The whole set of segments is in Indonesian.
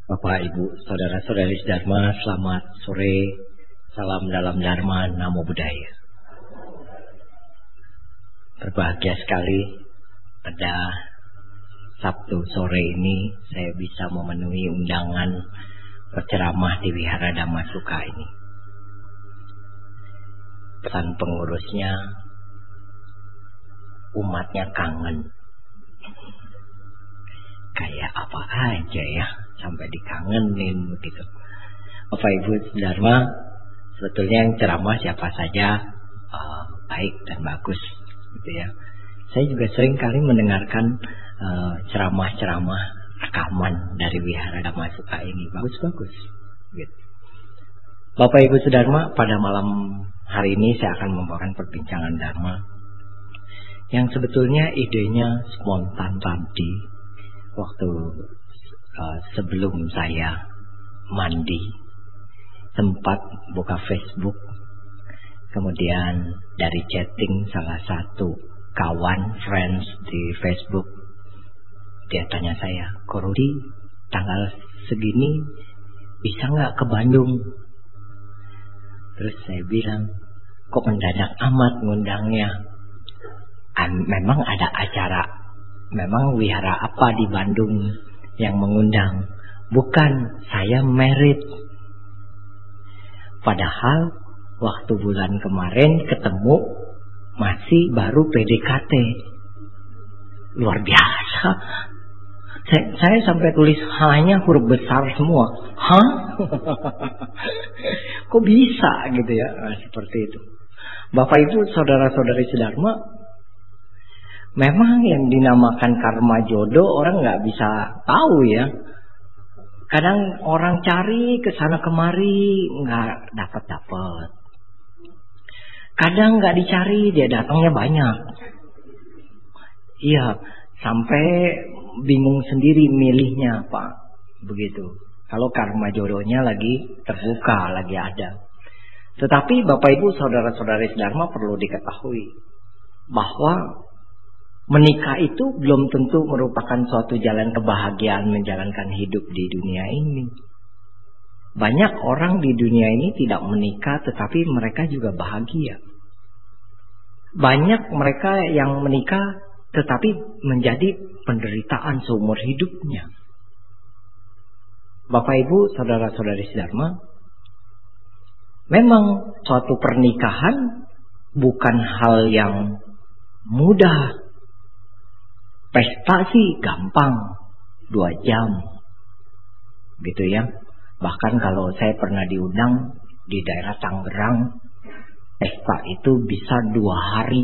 Bapak, Ibu, saudara-saudari Dharma, selamat sore. Salam dalam Dharma, Namo Buddhaya. Berbahagia sekali pada Sabtu sore ini saya bisa memenuhi undangan berceramah di Wihara Dhammasuka ini. Pesan pengurusnya, umatnya kangen. Kayak apa aja ya, sampai dikangenin begitu. Bapak Ibu Dharma, sebetulnya yang ceramah siapa saja baik dan bagus gitu ya. Saya juga sering kali mendengarkan ceramah-ceramah rekaman dari Wihara Dhammasuka ini, bagus-bagus gitu. Bapak Ibu Dharma, pada malam hari ini saya akan membawakan perbincangan Dharma yang sebetulnya idenya spontan tadi. Waktu sebelum saya mandi sempat buka Facebook, kemudian dari chatting salah satu kawan friends di Facebook, dia tanya saya, "Ko Rudi, tanggal segini bisa nggak ke Bandung?" Terus saya bilang, "Kok mendadak amat ngundangnya? Memang ada acara, memang wihara apa di Bandung yang mengundang? Bukan, saya married." Padahal waktu bulan kemarin ketemu masih baru PDKT. Luar biasa. Saya sampai tulis hanya huruf besar semua. Hah? Kok bisa gitu ya? Nah, seperti itu. Bapak Ibu, saudara-saudari Dharma, memang yang dinamakan karma jodoh orang nggak bisa tahu ya. Kadang orang cari ke sana kemari nggak dapat. Kadang nggak dicari dia datangnya banyak. Iya, sampai bingung sendiri milihnya Pak. Begitu. Kalau karma jodohnya lagi terbuka, lagi ada. Tetapi Bapak Ibu saudara-saudari Dharma perlu diketahui bahwa menikah itu belum tentu merupakan suatu jalan kebahagiaan menjalankan hidup di dunia ini. Banyak orang di dunia ini tidak menikah tetapi mereka juga bahagia. Banyak mereka yang menikah tetapi menjadi penderitaan seumur hidupnya. Bapak Ibu saudara-saudari Dharma, memang suatu pernikahan bukan hal yang mudah. Pesta sih gampang, 2 jam gitu ya. Bahkan kalau saya pernah diundang di daerah Tangerang, pesta itu bisa 2 hari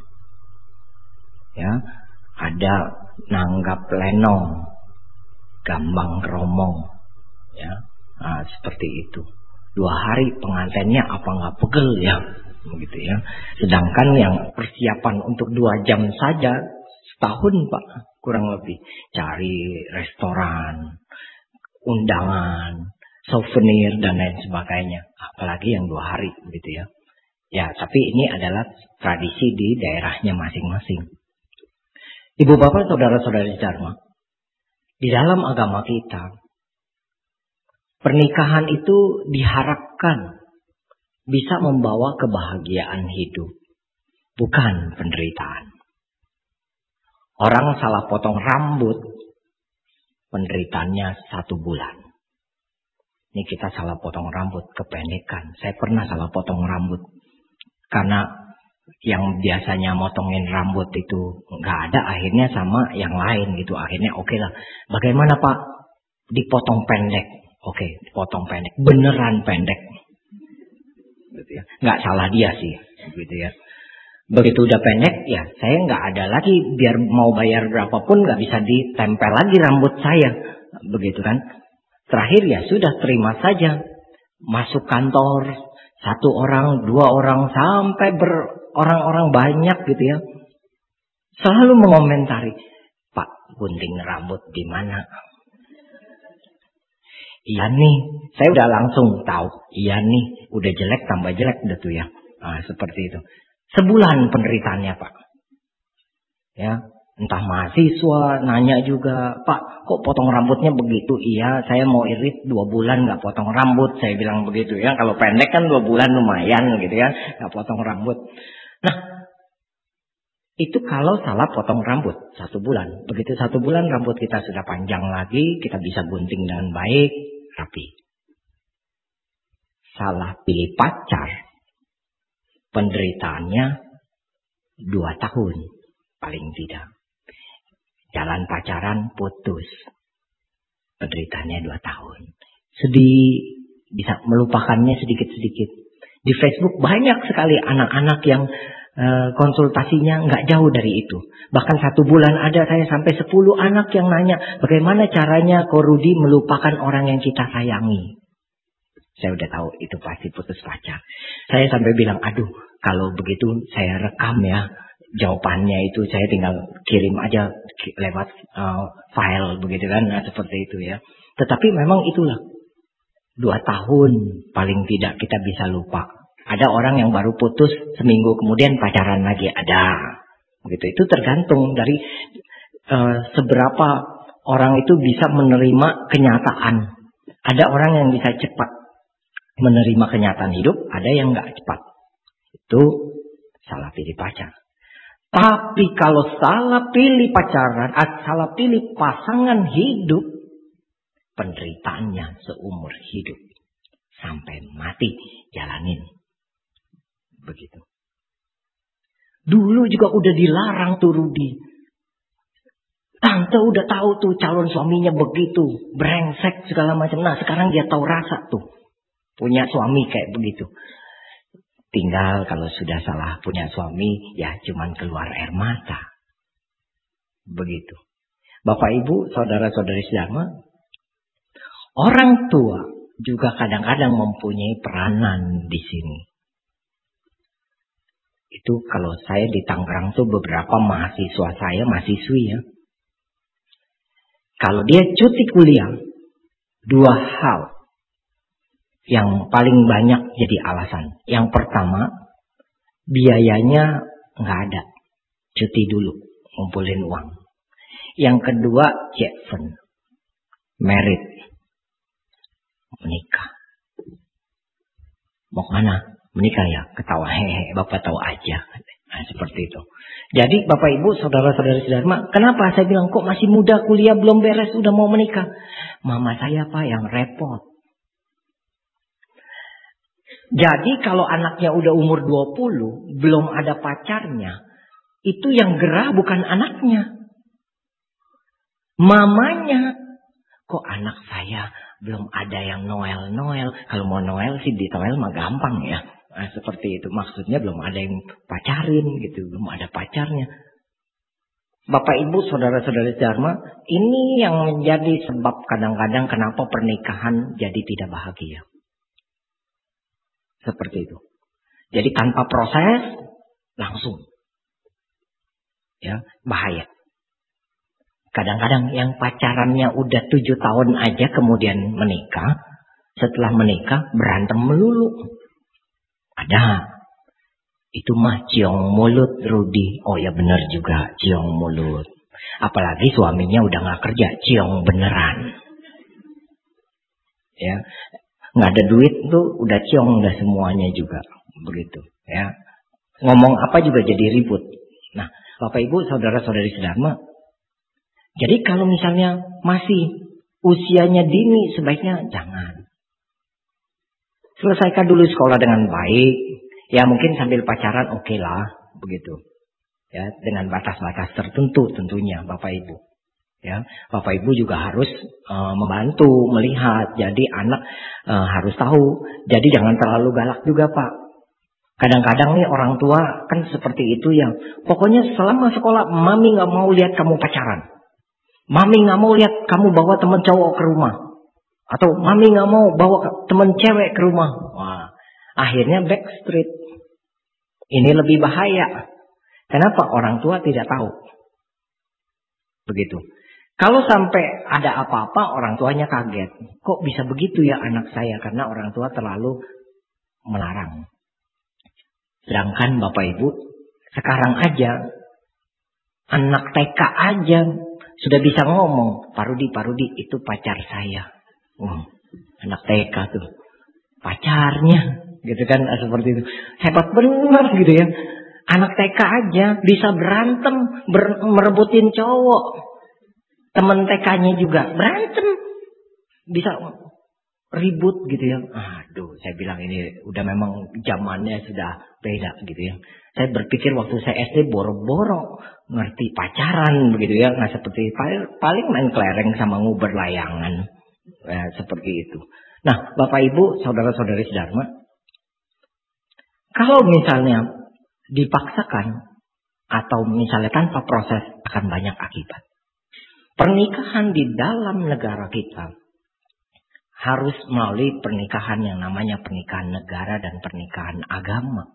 ya. Ada nanggap lenong, gambang kromong ya. Nah, seperti itu. 2 hari pengantinnya apa nggak pegel ya, begitu ya. Sedangkan yang persiapan untuk 2 jam saja setahun Pak, kurang lebih. Cari restoran, undangan, souvenir dan lain sebagainya. Apalagi yang 2 hari begitu ya. Ya, tapi ini adalah tradisi di daerahnya masing-masing. Ibu bapak saudara-saudari Dharma, di dalam agama kita, pernikahan itu diharapkan bisa membawa kebahagiaan hidup, bukan penderitaan. Orang salah potong rambut, penderitaannya 1 bulan. Ini kita salah potong rambut, kependekan. Saya pernah salah potong rambut. Karena yang biasanya motongin rambut itu nggak ada, akhirnya sama yang lain gitu. Akhirnya oke lah. Bagaimana Pak? Dipotong pendek. Oke, dipotong pendek. Beneran pendek. Gitu ya. Nggak salah dia sih. Gitu ya. Begitu udah pendek, ya saya nggak ada lagi. Biar mau bayar berapapun nggak bisa ditempel lagi rambut saya. Begitu kan. Terakhir ya sudah terima saja. Masuk kantor, 1 orang, 2 orang, sampai orang-orang banyak gitu ya. Selalu mengomentari, "Pak, gunting rambut di mana?" Iya nih, saya udah langsung tahu. Iya nih, udah jelek tambah jelek udah tuh ya. Nah, seperti itu. Sebulan penderitaannya Pak. Ya, Entah mahasiswa nanya juga, Pak, kok potong rambutnya begitu? Iya, saya mau irit 2 bulan nggak potong rambut. Saya bilang begitu ya. Kalau pendek kan 2 bulan lumayan gitu ya, nggak potong rambut. Nah, itu kalau salah potong rambut 1 bulan. Begitu 1 bulan rambut kita sudah panjang lagi, kita bisa gunting dengan baik, rapi. Salah pilih pacar, penderitaannya 2 tahun paling tidak. Jalan pacaran putus, penderitaannya 2 tahun. Sedih, bisa melupakannya sedikit-sedikit. Di Facebook banyak sekali anak-anak yang konsultasinya nggak jauh dari itu. Bahkan 1 bulan ada saya sampai 10 anak yang nanya, bagaimana caranya Ko Rudi melupakan orang yang kita sayangi. Saya udah tahu itu pasti putus pacar. Saya sampai bilang, aduh kalau begitu saya rekam ya. Jawabannya itu saya tinggal kirim aja lewat file begitu kan, nah, seperti itu ya. Tetapi memang itulah 2 tahun paling tidak kita bisa lupa. Ada orang yang baru putus seminggu kemudian pacaran lagi, ada. Begitu, itu tergantung dari seberapa orang itu bisa menerima kenyataan. Ada orang yang bisa cepat menerima kenyataan hidup, ada yang nggak cepat. Itu salah pilih pacar. Tapi kalau salah pilih pacaran, salah pilih pasangan hidup, penderitaannya seumur hidup. Sampai mati jalanin. Begitu. Dulu juga udah dilarang tuh Rudi. Tante udah tahu tuh calon suaminya begitu. Brengsek segala macam. Nah sekarang dia tahu rasa tuh. Punya suami kayak begitu. Tinggal kalau sudah salah punya suami, ya cuman keluar air mata. Begitu. Bapak Ibu, saudara-saudari sedama, orang tua juga kadang-kadang mempunyai peranan di sini. Itu kalau saya di Tangerang tuh beberapa mahasiswa saya, mahasiswi ya. Kalau dia cuti kuliah, 2 hal yang paling banyak jadi alasan. Yang pertama, biayanya nggak ada. Cuti dulu, ngumpulin uang. Yang kedua, Jeffen. Merit. Menikah. Mau kemana? Menikah ya? Ketawa, hehe, Bapak tahu aja. Nah, seperti itu. Jadi Bapak Ibu, saudara-saudari sedharma, kenapa saya bilang kok masih muda kuliah belum beres udah mau menikah? Mama saya Pak yang repot. Jadi kalau anaknya udah umur 20, belum ada pacarnya, itu yang gerah bukan anaknya. Mamanya, kok anak saya belum ada yang Noel. Kalau mau Noel sih di Noel mah gampang ya. Nah, seperti itu. Maksudnya belum ada yang pacarin gitu, belum ada pacarnya. Bapak Ibu, saudara-saudari Dharma, ini yang menjadi sebab kadang-kadang kenapa pernikahan jadi tidak bahagia. Seperti itu. Jadi tanpa proses langsung. Ya, bahaya. Kadang-kadang yang pacarannya udah 7 tahun aja kemudian menikah. Setelah menikah berantem melulu. Ada. Itu mah ciong mulut Rudi. Oh ya benar juga ciong mulut. Apalagi suaminya udah gak kerja. Ciong beneran. Ya. Nggak ada duit tuh udah ciong udah semuanya juga begitu ya, ngomong apa juga jadi ribut. Nah Bapak Ibu saudara-saudari sedharma, jadi kalau misalnya masih usianya dini sebaiknya jangan. Selesaikan dulu sekolah dengan baik ya, mungkin sambil pacaran oke lah begitu ya, dengan batas-batas tertentu tentunya Bapak Ibu. Ya, Bapak Ibu juga harus membantu melihat. Jadi anak harus tahu. Jadi jangan terlalu galak juga Pak. Kadang-kadang nih orang tua kan seperti itu ya. Pokoknya selama sekolah mami nggak mau lihat kamu pacaran. Mami nggak mau lihat kamu bawa teman cowok ke rumah. Atau mami nggak mau bawa teman cewek ke rumah. Wah, akhirnya backstreet. Ini lebih bahaya. Kenapa? Orang tua tidak tahu. Begitu. Kalau sampai ada apa-apa orang tuanya kaget. Kok bisa begitu ya anak saya? Karena orang tua terlalu melarang. Sedangkan Bapak Ibu sekarang aja Anak TK aja sudah bisa ngomong, Pak Rudi itu pacar saya. Anak TK tuh pacarnya, gitu kan, seperti itu. Hebat benar gitu ya. Anak TK aja bisa berantem, merebutin cowok. Temen TK-nya juga berantem, bisa ribut gitu ya. Aduh, saya bilang ini udah memang zamannya sudah beda gitu ya. Saya berpikir waktu saya SD boro-boro ngerti pacaran begitu ya. Nah seperti paling main kelereng sama nguber layangan. Seperti itu. Nah Bapak Ibu, saudara-saudari sedharma, kalau misalnya dipaksakan atau misalnya tanpa proses akan banyak akibat. Pernikahan di dalam negara kita harus melalui pernikahan yang namanya pernikahan negara dan pernikahan agama.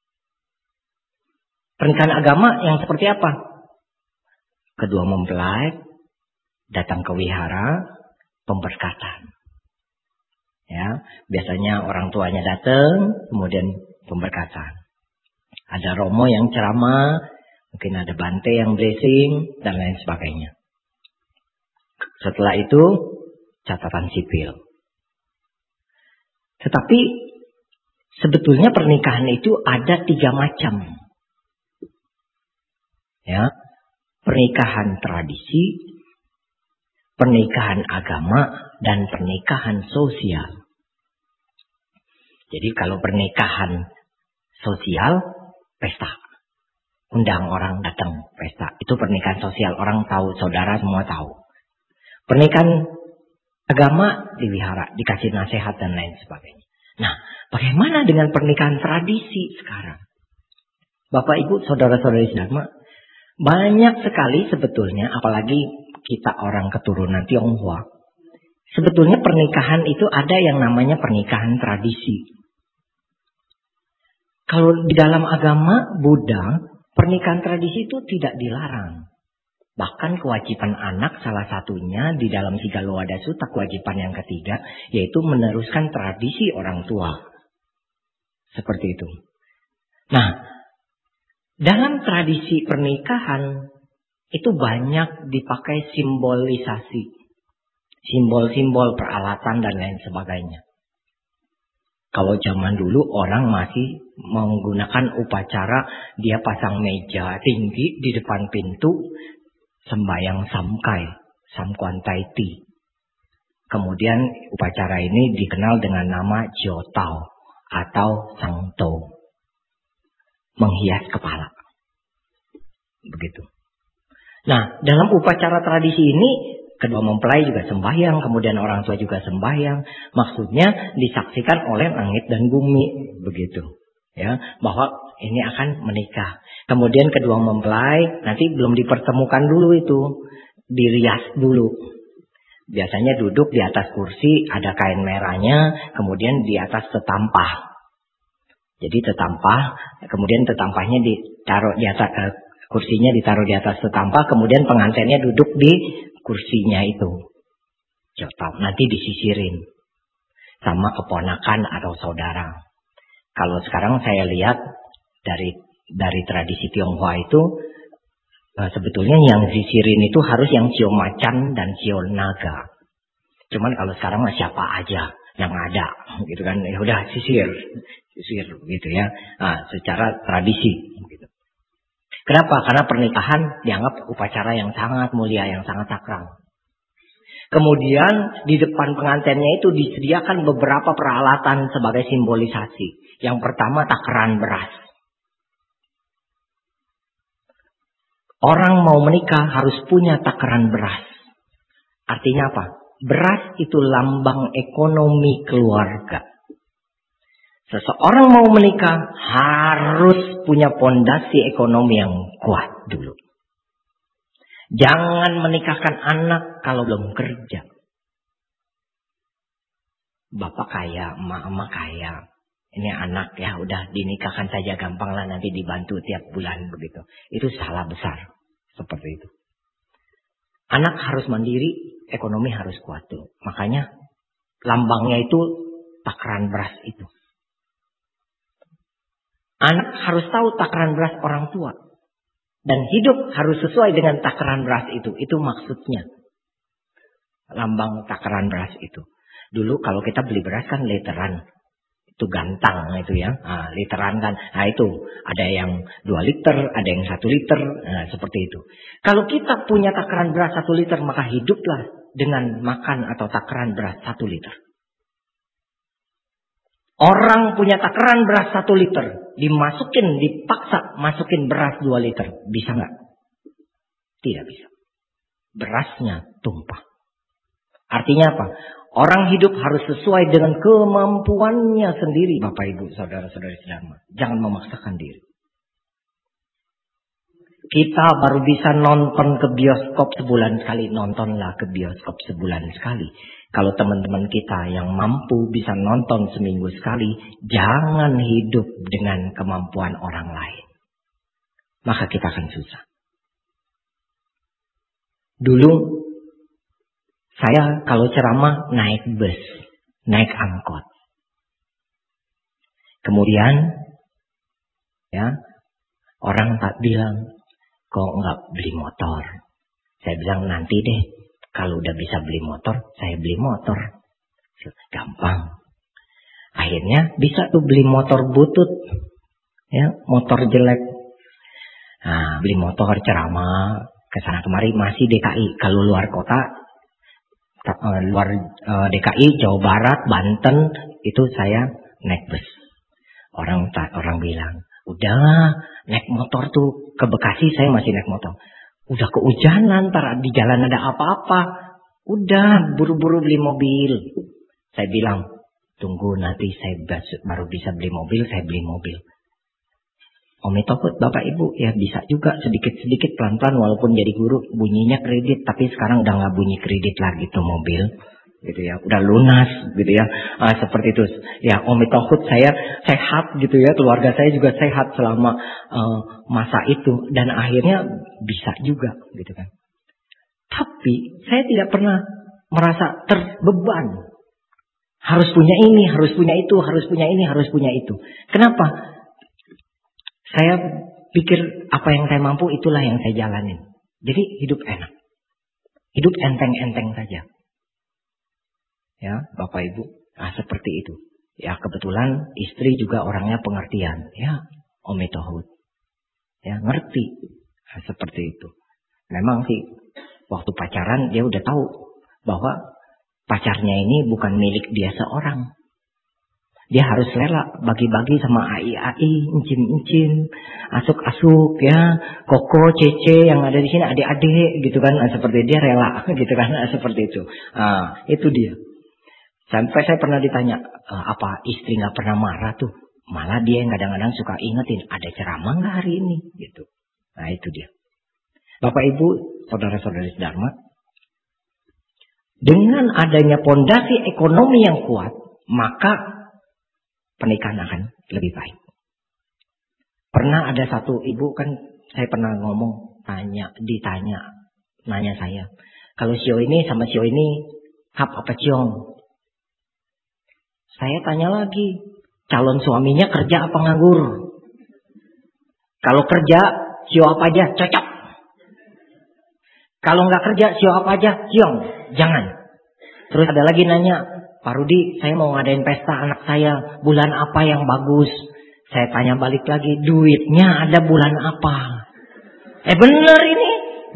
Pernikahan agama yang seperti apa? Kedua mempelai datang ke wihara, pemberkatan. Ya, biasanya orang tuanya datang, kemudian pemberkatan. Ada romo yang ceramah, mungkin ada bante yang blessing dan lain sebagainya. Setelah itu catatan sipil. Tetapi sebetulnya pernikahan itu ada 3 macam. Ya, pernikahan tradisi, pernikahan agama, dan pernikahan sosial. Jadi kalau pernikahan sosial, pesta. Undang orang datang pesta. Itu pernikahan sosial, orang tahu, saudara semua tahu. Pernikahan agama di wihara, dikasih nasihat dan lain sebagainya. Nah, bagaimana dengan pernikahan tradisi sekarang? Bapak Ibu, saudara-saudari sedharma, banyak sekali sebetulnya, apalagi kita orang keturunan Tionghoa, sebetulnya pernikahan itu ada yang namanya pernikahan tradisi. Kalau di dalam agama Buddha, pernikahan tradisi itu tidak dilarang. Bahkan kewajiban anak salah satunya di dalam Sigaloada Sutta, kewajiban yang ketiga, yaitu meneruskan tradisi orang tua. Seperti itu. Nah, dalam tradisi pernikahan itu banyak dipakai simbolisasi. Simbol-simbol peralatan dan lain sebagainya. Kalau zaman dulu orang masih menggunakan upacara, dia pasang meja tinggi di depan pintu, sembahyang samkai, samkuan taiti. Kemudian upacara ini dikenal dengan nama Jiotao atau Sangto. Menghias kepala. Begitu. Nah, dalam upacara tradisi ini, kedua mempelai juga sembahyang, kemudian orang tua juga sembahyang. Maksudnya disaksikan oleh langit dan bumi. Begitu. Ya, bahwa ini akan menikah. Kemudian kedua mempelai nanti belum dipertemukan dulu itu. Dirias dulu. Biasanya duduk di atas kursi, ada kain merahnya, kemudian di atas tetampah. Jadi tetampah, kemudian tetampahnya ditaruh di atas, kursinya ditaruh di atas tetampah, kemudian pengantinnya duduk di kursinya itu. Nanti disisirin sama keponakan atau saudara. Kalau sekarang saya lihat dari tradisi Tionghoa itu, sebetulnya yang sisirin itu harus yang sio macan dan sio naga. Cuman kalau sekarang mah siapa aja yang ada, gitu kan? Ya udah sisir gitu ya. Nah, secara tradisi. Gitu. Kenapa? Karena pernikahan dianggap upacara yang sangat mulia, yang sangat sakral. Kemudian di depan pengantinnya itu disediakan beberapa peralatan sebagai simbolisasi. Yang pertama takaran beras. Orang mau menikah harus punya takaran beras. Artinya apa? Beras itu lambang ekonomi keluarga. Seseorang mau menikah harus punya pondasi ekonomi yang kuat dulu. Jangan menikahkan anak kalau belum kerja. Bapak kaya, emak kaya. Ini anak ya udah dinikahkan saja gampang lah, nanti dibantu tiap bulan begitu. Itu salah besar. Seperti itu. Anak harus mandiri, ekonomi harus kuat tuh. Makanya lambangnya itu takaran beras itu. Anak harus tahu takaran beras orang tua. Dan hidup harus sesuai dengan takaran beras itu. Itu maksudnya. Lambang takaran beras itu. Dulu kalau kita beli beras kan literan. Itu gantang itu ya. Nah, literan kan. Nah itu. Ada yang 2 liter. Ada yang 1 liter. Nah, seperti itu. Kalau kita punya takaran beras 1 liter. Maka hiduplah dengan makan atau takaran beras 1 liter. Orang punya takaran beras 1 liter. Dipaksa masukin beras 2 liter. Bisa nggak? Tidak bisa. Berasnya tumpah. Artinya apa? Orang hidup harus sesuai dengan kemampuannya sendiri. Bapak, Ibu, saudara-saudari sedama. Jangan memaksakan diri. Kita baru bisa nonton ke bioskop sebulan sekali. Nontonlah ke bioskop sebulan sekali. Kalau teman-teman kita yang mampu bisa nonton seminggu sekali, jangan hidup dengan kemampuan orang lain. Maka kita akan susah. Dulu, saya kalau ceramah naik bus, naik angkot. Kemudian, ya, orang tak bilang, kok nggak beli motor? Saya bilang nanti deh. Kalau udah bisa beli motor, saya beli motor. Gampang. Akhirnya bisa tuh beli motor butut. Ya, motor jelek. Nah, beli motor ceramah. Kesana kemari masih DKI. Kalau luar kota, luar DKI, Jawa Barat, Banten, itu saya naik bus. Orang bilang, udah naik motor tuh. Ke Bekasi saya masih naik motor. Udah kehujanan, ntar di jalan ada apa-apa. Udah, buru-buru beli mobil. Saya bilang, tunggu nanti saya baru bisa beli mobil, saya beli mobil. Omi takut Bapak Ibu, ya bisa juga sedikit-sedikit pelan-pelan walaupun jadi guru bunyinya kredit. Tapi sekarang udah gak bunyi kredit lagi tuh mobil. Gitu ya, udah lunas gitu ya. Seperti itu. Ya, Omi takut saya sehat gitu ya, keluarga saya juga sehat selama masa itu, dan akhirnya bisa juga gitu kan. Tapi saya tidak pernah merasa terbeban. Harus punya ini, harus punya itu, harus punya ini, harus punya itu. Kenapa? Saya pikir apa yang saya mampu itulah yang saya jalanin. Jadi hidup enak. Hidup enteng-enteng saja. Ya, Bapak Ibu, seperti itu. Ya, kebetulan istri juga orangnya pengertian. Ya, Omi Tohut. Ya, ngerti. Seperti itu. Memang sih, waktu pacaran dia udah tahu bahwa pacarnya ini bukan milik dia seorang. Dia harus rela bagi-bagi sama ai-ai, incin-incin, asuk-asuk ya, koko, cece yang ada di sini, adik-adik gitu kan. Seperti dia rela gitu kan, seperti itu. Itu dia. Sampai saya pernah ditanya, apa istri gak pernah marah tuh? Malah dia yang kadang-kadang suka ingetin, ada ceramah gak hari ini? Gitu. Nah itu dia. Bapak Ibu, saudara-saudari Dharma, dengan adanya pondasi ekonomi yang kuat, maka pernikahan akan lebih baik. Pernah ada satu ibu kan, saya pernah ngomong, nanya saya, kalau sio ini sama sio ini, hap apa ciong? Saya tanya lagi, calon suaminya kerja apa nganggur? Kalau kerja, sio apa aja, cocok. Kalau nggak kerja, sio apa aja, ciong, jangan. Terus ada lagi nanya, Pak Rudi, saya mau ngadain pesta anak saya, bulan apa yang bagus? Saya tanya balik lagi, duitnya ada bulan apa? Bener ini.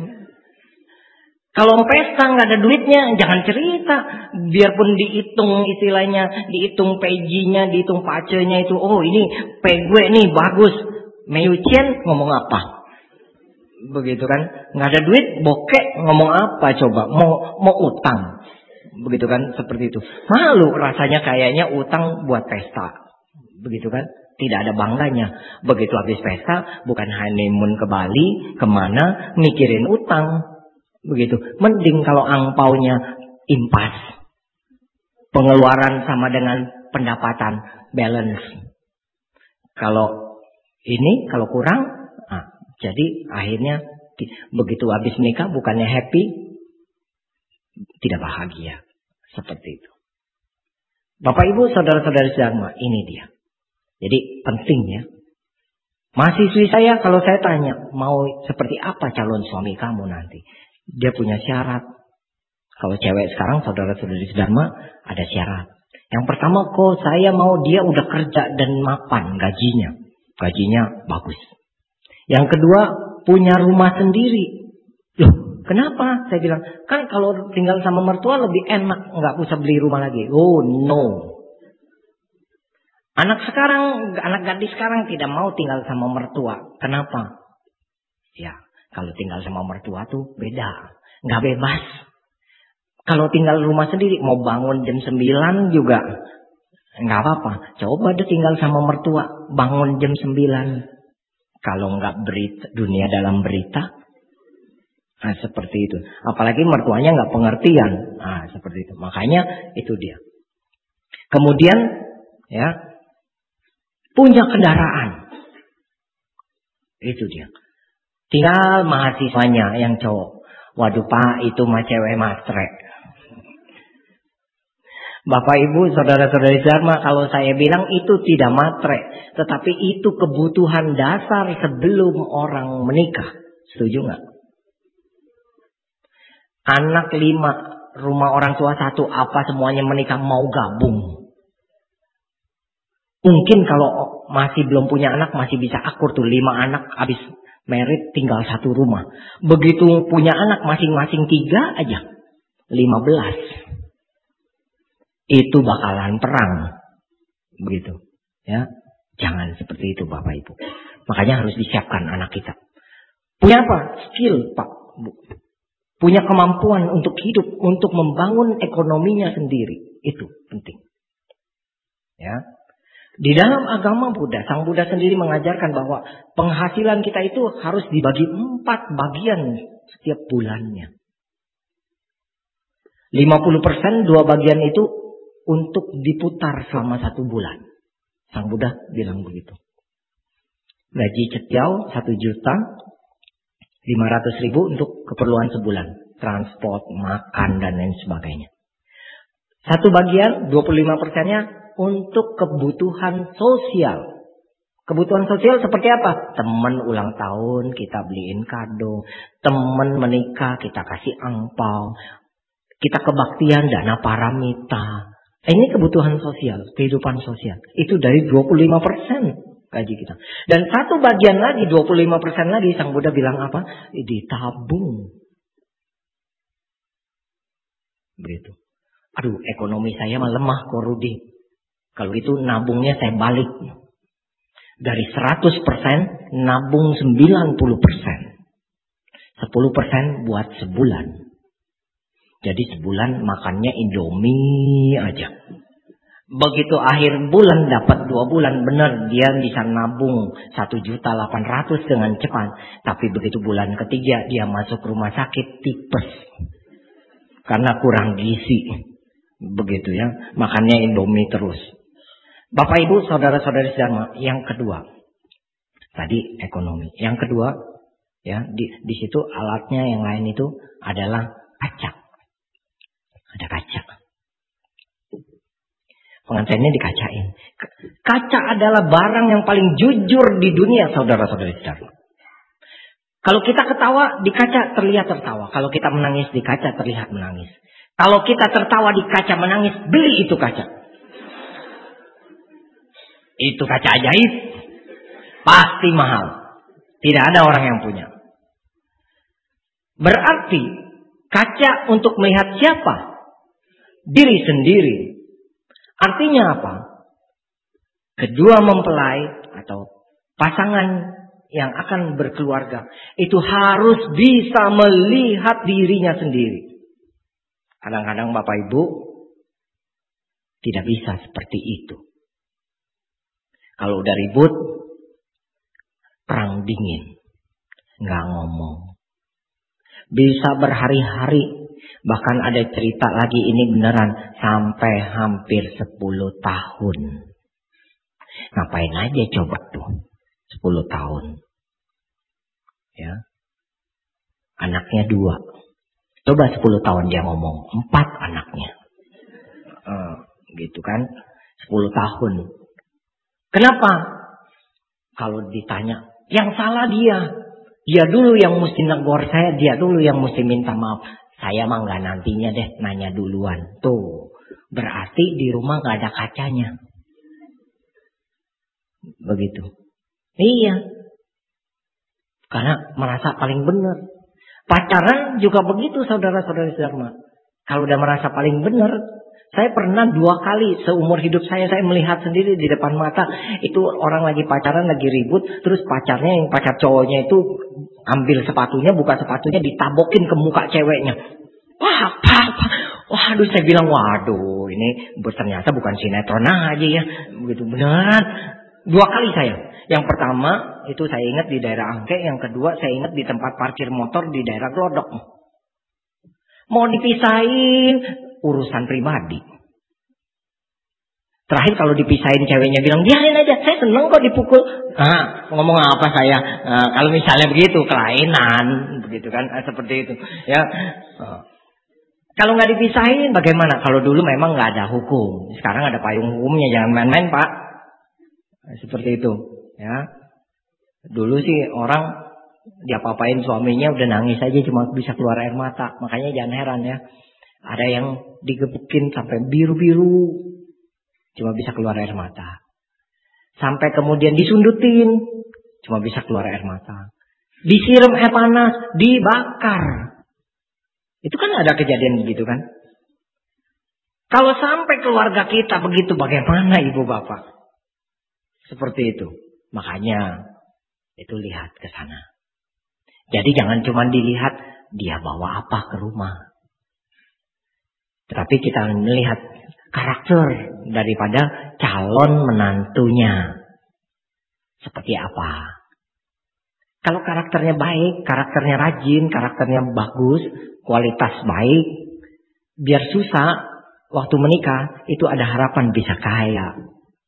Kalau pesta nggak ada duitnya, jangan cerita. Biarpun dihitung istilahnya, dihitung PJ-nya, dihitung pacenya itu. Oh ini P gue nih bagus. Meyucian ngomong apa? Begitu kan? Nggak ada duit, bokek ngomong apa coba? Mau utang. Begitu kan? Seperti itu. Malu rasanya kayaknya utang buat pesta. Begitu kan? Tidak ada bangganya. Begitu habis pesta, bukan honeymoon ke Bali, kemana, mikirin utang. Begitu. Mending kalau angpaunya impas. Pengeluaran sama dengan pendapatan, balance. Kalau ini, kalau kurang, jadi akhirnya begitu habis nikah bukannya happy, tidak bahagia. Seperti itu. Bapak Ibu, saudara-saudari Dharma, ini dia. Jadi penting ya. Mahasiswi saya kalau saya tanya, mau seperti apa calon suami kamu nanti? Dia punya syarat. Kalau cewek sekarang, saudara-saudari sedharma, ada syarat. Yang pertama, kok saya mau dia udah kerja dan mapan gajinya. Gajinya bagus. Yang kedua, punya rumah sendiri. Loh, kenapa? Saya bilang, kan kalau tinggal sama mertua lebih enak, nggak usah beli rumah lagi. Oh no. Anak gadis sekarang tidak mau tinggal sama mertua. Kenapa? Ya, kalau tinggal sama mertua tuh beda. Nggak bebas. Kalau tinggal rumah sendiri, mau bangun jam 9 juga nggak apa-apa. Coba deh tinggal sama mertua, bangun jam 9. Kalau nggak dunia dalam berita, seperti itu. Apalagi mertuanya nggak pengertian, seperti itu. Makanya itu dia. Kemudian, ya, punya kendaraan, itu dia. Tinggal mahasiswanya yang cowok. Waduh Pak, itu mah cewek matre. Bapak Ibu, saudara-saudari sedharma, kalau saya bilang itu tidak matre, tetapi itu kebutuhan dasar sebelum orang menikah. Setuju nggak? Anak 5, rumah orang tua 1, apa semuanya menikah mau gabung? Mungkin kalau masih belum punya anak masih bisa akur tuh, 5 anak habis merit tinggal 1 rumah. Begitu punya anak masing-masing 3 aja, 15. Itu bakalan perang. Begitu. Ya, jangan seperti itu Bapak Ibu. Makanya harus disiapkan anak kita. Punya apa? Skill, Pak. Punya kemampuan untuk hidup, untuk membangun ekonominya sendiri. Itu penting. Ya. Di dalam agama Buddha, Sang Buddha sendiri mengajarkan bahwa penghasilan kita itu harus dibagi 4 bagian setiap bulannya. 50%, 2 bagian itu untuk diputar selama 1 bulan. Sang Buddha bilang begitu. Gaji cetiau 1.500.000 untuk keperluan sebulan. Transport, makan, dan lain sebagainya. 1 bagian, 25%-nya untuk kebutuhan sosial. Kebutuhan sosial seperti apa? Teman ulang tahun, kita beliin kado. Teman menikah, kita kasih angpau. Kita kebaktian, dana paramita. Ini kebutuhan sosial, kehidupan sosial. Itu dari 25% gaji kita. Dan 1 bagian lagi, 25% lagi, Sang Buddha bilang apa? Ditabung. Begitu. Aduh, ekonomi saya mah lemah kok Rudi. Kalau itu nabungnya saya balik. Dari 100% nabung 90%. 10% buat sebulan. Jadi sebulan makannya Indomie aja. Begitu akhir bulan dapat 2 bulan, benar dia bisa nabung 1.800.000 dengan cepat. Tapi begitu bulan ketiga dia masuk rumah sakit tipes. Karena kurang gizi. Begitu ya, makannya Indomie terus. Bapak Ibu, saudara-saudari sedharma, yang kedua. Tadi ekonomi. Yang kedua, ya, di situ alatnya yang lain itu adalah kaca. Ada kaca. Pengantinnya dikacain. Kaca adalah barang yang paling jujur di dunia, saudara-saudari sedharma. Kalau kita ketawa, di kaca terlihat tertawa. Kalau kita menangis, di kaca terlihat menangis. Kalau kita tertawa di kaca menangis, beli itu kaca. Itu kaca ajaib. Pasti mahal. Tidak ada orang yang punya. Berarti, kaca untuk melihat siapa? Diri sendiri. Artinya apa? Kedua mempelai atau pasangan yang akan berkeluarga itu harus bisa melihat dirinya sendiri. Kadang-kadang Bapak Ibu tidak bisa seperti itu. Kalau udah ribut, perang dingin, nggak ngomong. Bisa berhari-hari. Bahkan ada cerita lagi, ini beneran, sampai hampir 10 tahun. Ngapain aja coba tuh 10 tahun. Ya. Anaknya 2. Coba 10 tahun dia ngomong, 4 anaknya. Gitu kan, 10 tahun. Kenapa? Kalau ditanya, yang salah dia. Dia dulu yang mesti negor saya, dia dulu yang mesti minta maaf. Saya mah nggak nantinya deh, nanya duluan. Tuh, berarti di rumah nggak ada kacanya. Begitu. Iya. Karena merasa paling benar. Pacaran juga begitu saudara-saudara Dharma. Kalau udah merasa paling benar. Saya pernah 2 kali seumur hidup saya melihat sendiri di depan mata. Itu orang lagi pacaran, lagi ribut. Terus pacarnya, yang pacar cowoknya itu ambil sepatunya, buka sepatunya, ditabokin ke muka ceweknya. Wah, apa? Waduh, saya bilang, waduh, ini ternyata bukan sinetron aja ya. Begitu benar. 2 kali saya. Yang pertama, itu saya ingat di daerah Angke. Yang kedua, saya ingat di tempat parkir motor di daerah Glodok. Mau dipisahin, urusan pribadi. Terakhir kalau dipisahin ceweknya bilang, biarin aja, saya seneng kok dipukul. Ngomong apa saya? Kalau misalnya begitu, kelainan, begitu kan, seperti itu. Ya. Kalau nggak dipisahin, bagaimana? Kalau dulu memang nggak ada hukum, sekarang ada payung hukumnya, jangan main-main Pak. Seperti itu. Ya. Dulu sih orang diapa-apain suaminya udah nangis aja, cuma bisa keluar air mata. Makanya jangan heran ya. Ada yang digebukin sampai biru-biru, cuma bisa keluar air mata. Sampai kemudian disundutin, cuma bisa keluar air mata. Disiram air panas, dibakar. Itu kan ada kejadian begitu kan. Kalau sampai keluarga kita begitu, bagaimana ibu bapak? Seperti itu. Makanya itu lihat ke sana. Jadi jangan cuma dilihat dia bawa apa ke rumah. Tetapi kita melihat karakter daripada calon menantunya. Seperti apa. Kalau karakternya baik, karakternya rajin, karakternya bagus, kualitas baik, biar susah waktu menikah itu ada harapan bisa kaya.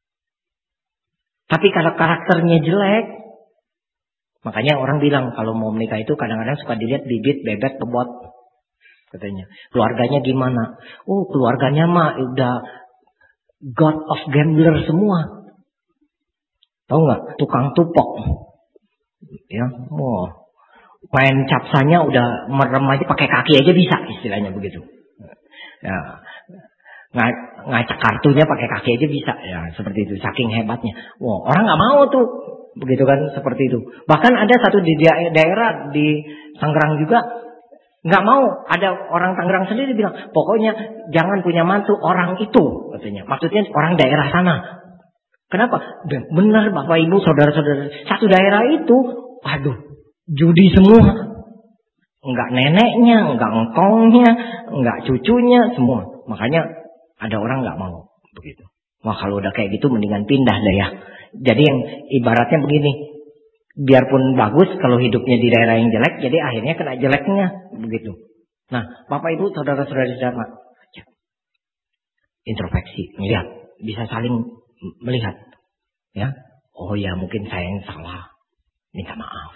Tapi kalau karakternya jelek, makanya orang bilang kalau mau menikah itu kadang-kadang suka dilihat bibit, bebek, kebot. Katanya. Keluarganya gimana? Oh, keluarganya mah udah god of gambler semua. Tahu nggak? Tukang tupok. Ya, main capsanya udah merem aja pakai kaki aja bisa, istilahnya begitu. Ya, ngacak kartunya pakai kaki aja bisa, ya seperti itu, saking hebatnya. Orang nggak mau tuh, begitu kan, seperti itu. Bahkan ada satu di daerah di Tangerang juga nggak mau, ada orang Tangerang sendiri bilang, pokoknya jangan punya mantu orang itu, katanya. Maksudnya orang daerah sana. Kenapa? Benar Bapak Ibu, saudara-saudara, satu daerah itu, waduh, judi semua. Enggak neneknya, enggak engkongnya, enggak cucunya, semua. Makanya ada orang nggak mau begitu. Wah, kalau udah kayak gitu mendingan pindah deh ya. Jadi yang ibaratnya begini, biarpun bagus kalau hidupnya di daerah yang jelek, jadi akhirnya kena jeleknya begitu. Nah, Bapak Ibu, saudara-saudara di Dharma, introspeksi, melihat, bisa saling melihat, ya. Oh ya, mungkin saya yang salah, minta maaf.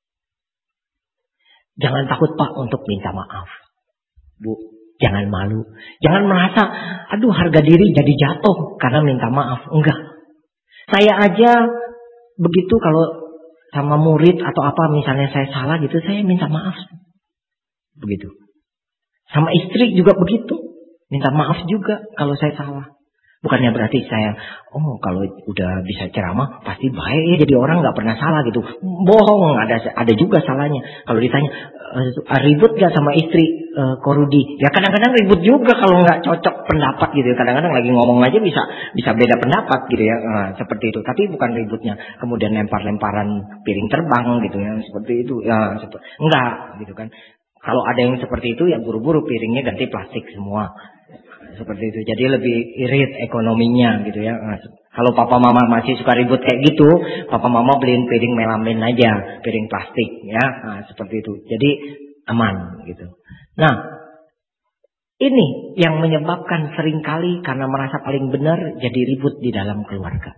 Jangan takut Pak untuk minta maaf, Bu. Jangan malu. Jangan merasa, aduh harga diri jadi jatuh karena minta maaf. Enggak. Saya aja begitu kalau sama murid atau apa misalnya saya salah gitu, saya minta maaf. Begitu. Sama istri juga begitu. Minta maaf juga kalau saya salah. Bukannya berarti saya, kalau udah bisa ceramah pasti baik ya, jadi orang nggak pernah salah gitu. Bohong, ada juga salahnya. Kalau ditanya ribut gak sama istri Korudi? Ya kadang-kadang ribut juga kalau nggak cocok pendapat gitu. Kadang-kadang lagi ngomong aja bisa beda pendapat gitu ya, seperti itu. Tapi bukan ributnya kemudian lempar-lemparan piring terbang gitu ya, seperti itu. Ya, enggak gitu kan. Kalau ada yang seperti itu ya buru-buru piringnya ganti plastik semua. Seperti itu. Jadi lebih irit ekonominya gitu ya. Kalau papa mama masih suka ribut kayak gitu, papa mama beliin piring melamin aja, piring plastik ya. Seperti itu. Jadi aman gitu. Nah, ini yang menyebabkan seringkali karena merasa paling benar jadi ribut di dalam keluarga.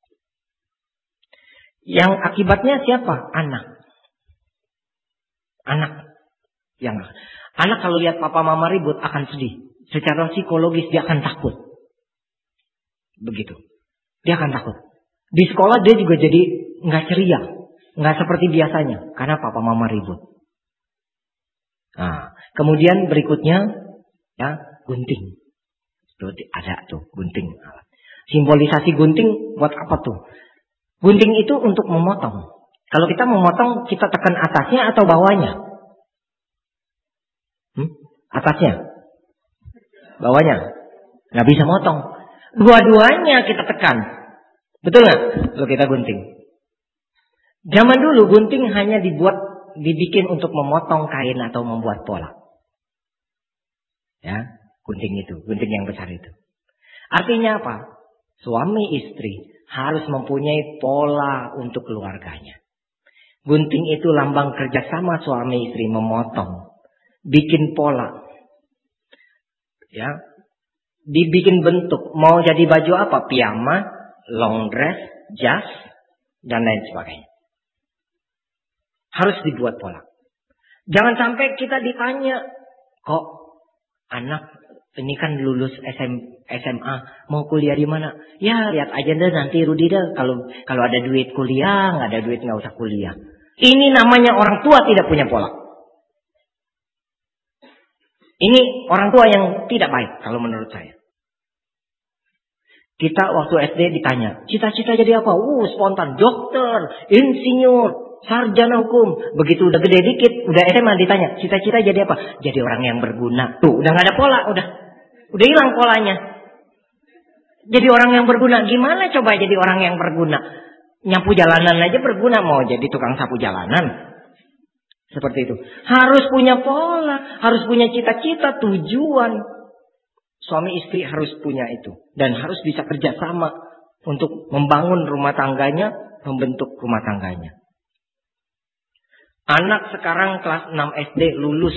Yang akibatnya siapa? Anak. Anak kalau lihat papa mama ribut akan sedih. Secara psikologis dia akan takut. Begitu. Dia akan takut. Di sekolah dia juga jadi nggak ceria, nggak seperti biasanya karena papa mama ribut. Nah, kemudian berikutnya ya gunting. Tuh ada tuh gunting. Simbolisasi gunting buat apa tuh? Gunting itu untuk memotong. Kalau kita memotong, kita tekan atasnya atau bawahnya? Atasnya, bawahnya. Nggak bisa motong. Dua-duanya kita tekan. Betul nggak? Kalau kita gunting. Zaman dulu gunting hanya dibikin untuk memotong kain atau membuat pola. Ya, gunting itu, gunting yang besar itu. Artinya apa? Suami istri harus mempunyai pola untuk keluarganya. Gunting itu lambang kerjasama suami istri memotong, bikin pola. Ya, dibikin bentuk. Mau jadi baju apa? Piyama, long dress, jas, dan lain sebagainya. Harus dibuat pola. Jangan sampai kita ditanya, kok anak ini kan lulus SMA, mau kuliah di mana? Ya lihat aja deh nanti Rudi deh. Kalau ada duit kuliah, nggak ada duit nggak usah kuliah. Ini namanya orang tua tidak punya pola. Ini orang tua yang tidak baik kalau menurut saya. Kita waktu SD ditanya, cita-cita jadi apa? Spontan, dokter, insinyur, sarjana hukum. Begitu udah gede dikit, udah SMA ditanya, cita-cita jadi apa? Jadi orang yang berguna. Tuh, udah gak ada pola, udah hilang polanya. Jadi orang yang berguna, gimana coba jadi orang yang berguna? Nyapu jalanan aja berguna, mau jadi tukang sapu jalanan. Seperti itu. Harus punya pola, harus punya cita-cita, tujuan. Suami istri harus punya itu. Dan harus bisa kerjasama untuk membangun rumah tangganya, membentuk rumah tangganya. Anak sekarang kelas 6 SD lulus.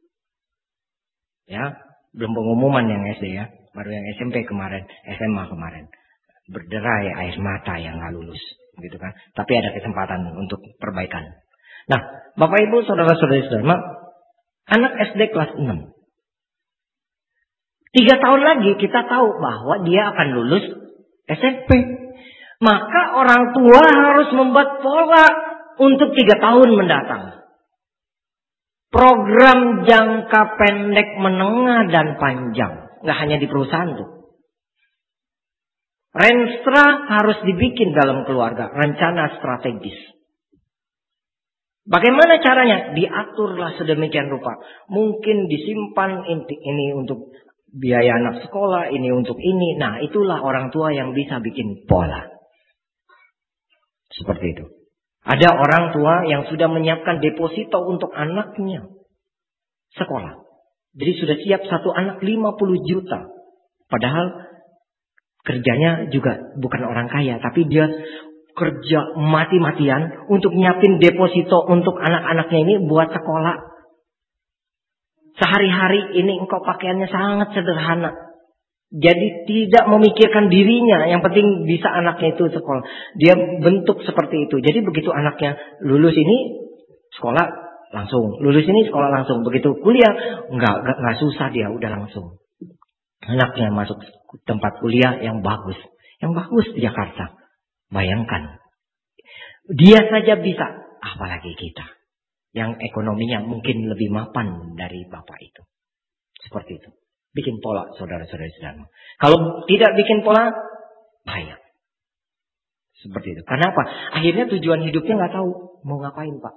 Ya, belum pengumuman yang SD ya. Baru yang SMP kemarin, SMA kemarin. Berderai air mata yang gak lulus. Gitu kan. Tapi ada kesempatan untuk perbaikan. Nah, Bapak Ibu, saudara-saudari sekalian, anak SD kelas 6. 3 tahun lagi kita tahu bahwa dia akan lulus SMP. Maka orang tua harus membuat pola untuk 3 tahun mendatang. Program jangka pendek, menengah, dan panjang. Nggak hanya di perusahaan tuh. Renstra harus dibikin dalam keluarga. Rencana strategis. Bagaimana caranya? Diaturlah sedemikian rupa. Mungkin disimpan ini untuk biaya anak sekolah, ini untuk ini. Nah, itulah orang tua yang bisa bikin pola. Seperti itu. Ada orang tua yang sudah menyiapkan deposito untuk anaknya sekolah. Jadi sudah siap satu anak 50 juta. Padahal kerjanya juga bukan orang kaya, tapi dia kerja mati-matian untuk nyiapin deposito untuk anak-anaknya ini buat sekolah. Sehari-hari ini engkau pakaiannya sangat sederhana. Jadi tidak memikirkan dirinya. Yang penting bisa anaknya itu sekolah. Dia bentuk seperti itu. Jadi begitu anaknya lulus ini sekolah langsung. Lulus ini sekolah langsung. Begitu kuliah enggak susah dia udah langsung. Anaknya masuk tempat kuliah yang bagus. Yang bagus di Jakarta. Bayangkan. Dia saja bisa. Apalagi kita. Yang ekonominya mungkin lebih mapan dari bapak itu. Seperti itu. Bikin pola, saudara-saudari sekalian. Kalau tidak bikin pola, bahaya. Seperti itu. Karena apa? Akhirnya tujuan hidupnya nggak tahu mau ngapain, Pak.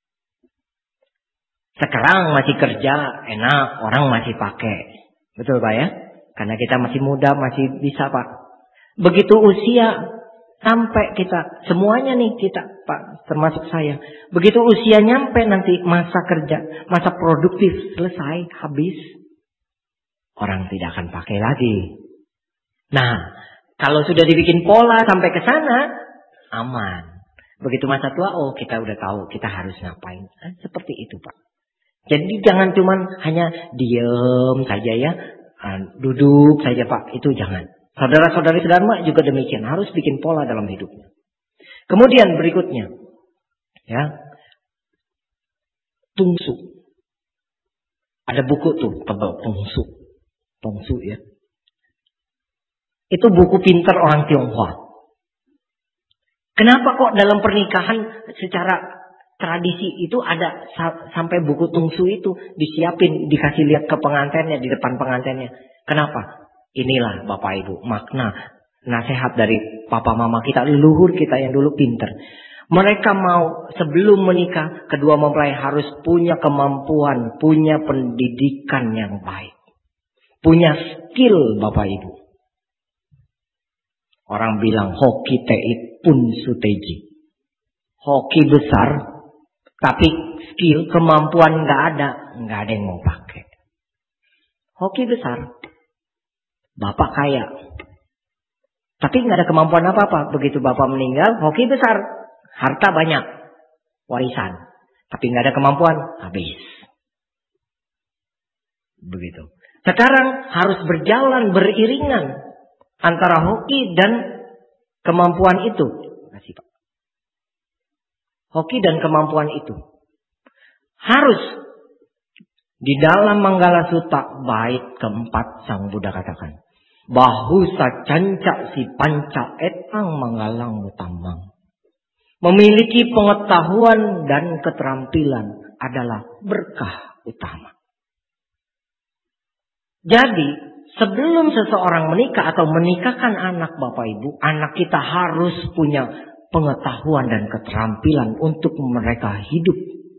Sekarang masih kerja, enak, orang masih pakai. Betul, Pak ya? Karena kita masih muda, masih bisa, Pak. Begitu usia sampai kita, semuanya nih kita, Pak, termasuk saya. Begitu usia nyampe nanti masa kerja, masa produktif selesai, habis. Orang tidak akan pakai lagi. Nah, kalau sudah dibikin pola sampai ke sana, aman. Begitu masa tua, kita udah tahu kita harus ngapain. Seperti itu, Pak. Jadi jangan cuman hanya diem saja ya, duduk saja, Pak. Itu jangan. Saudara-saudari Dharma juga demikian, harus bikin pola dalam hidupnya. Kemudian berikutnya, ya, Tungsu. Ada buku tuh tebal, Tungsu ya. Itu buku pintar orang Tionghoa. Kenapa kok dalam pernikahan secara tradisi itu ada sampai buku tungsu itu disiapin, dikasih lihat ke pengantinnya, di depan pengantinnya. Kenapa? Inilah Bapak Ibu makna nasihat dari papa mama kita, leluhur kita yang dulu pinter. Mereka mau sebelum menikah, kedua mempelai harus punya kemampuan, punya pendidikan yang baik. Punya skill Bapak Ibu. Orang bilang hoki teit pun suteji. Hoki besar, tapi skill, kemampuan nggak ada yang mau pakai. Hoki besar, bapak kaya, tapi nggak ada kemampuan apa-apa. Begitu bapak meninggal, hoki besar, harta banyak, warisan, tapi nggak ada kemampuan, habis. Begitu. Sekarang harus berjalan beriringan antara hoki dan kemampuan itu. Kasih Pak. Hoki dan kemampuan itu harus di dalam Manggala Sutta bait keempat Sang Buddha katakan, bahusa canca si panca etang manggalang utamang. Memiliki pengetahuan dan keterampilan adalah berkah utama. Jadi sebelum seseorang menikah atau menikahkan anak Bapak Ibu, anak kita harus punya pengetahuan dan keterampilan untuk mereka hidup.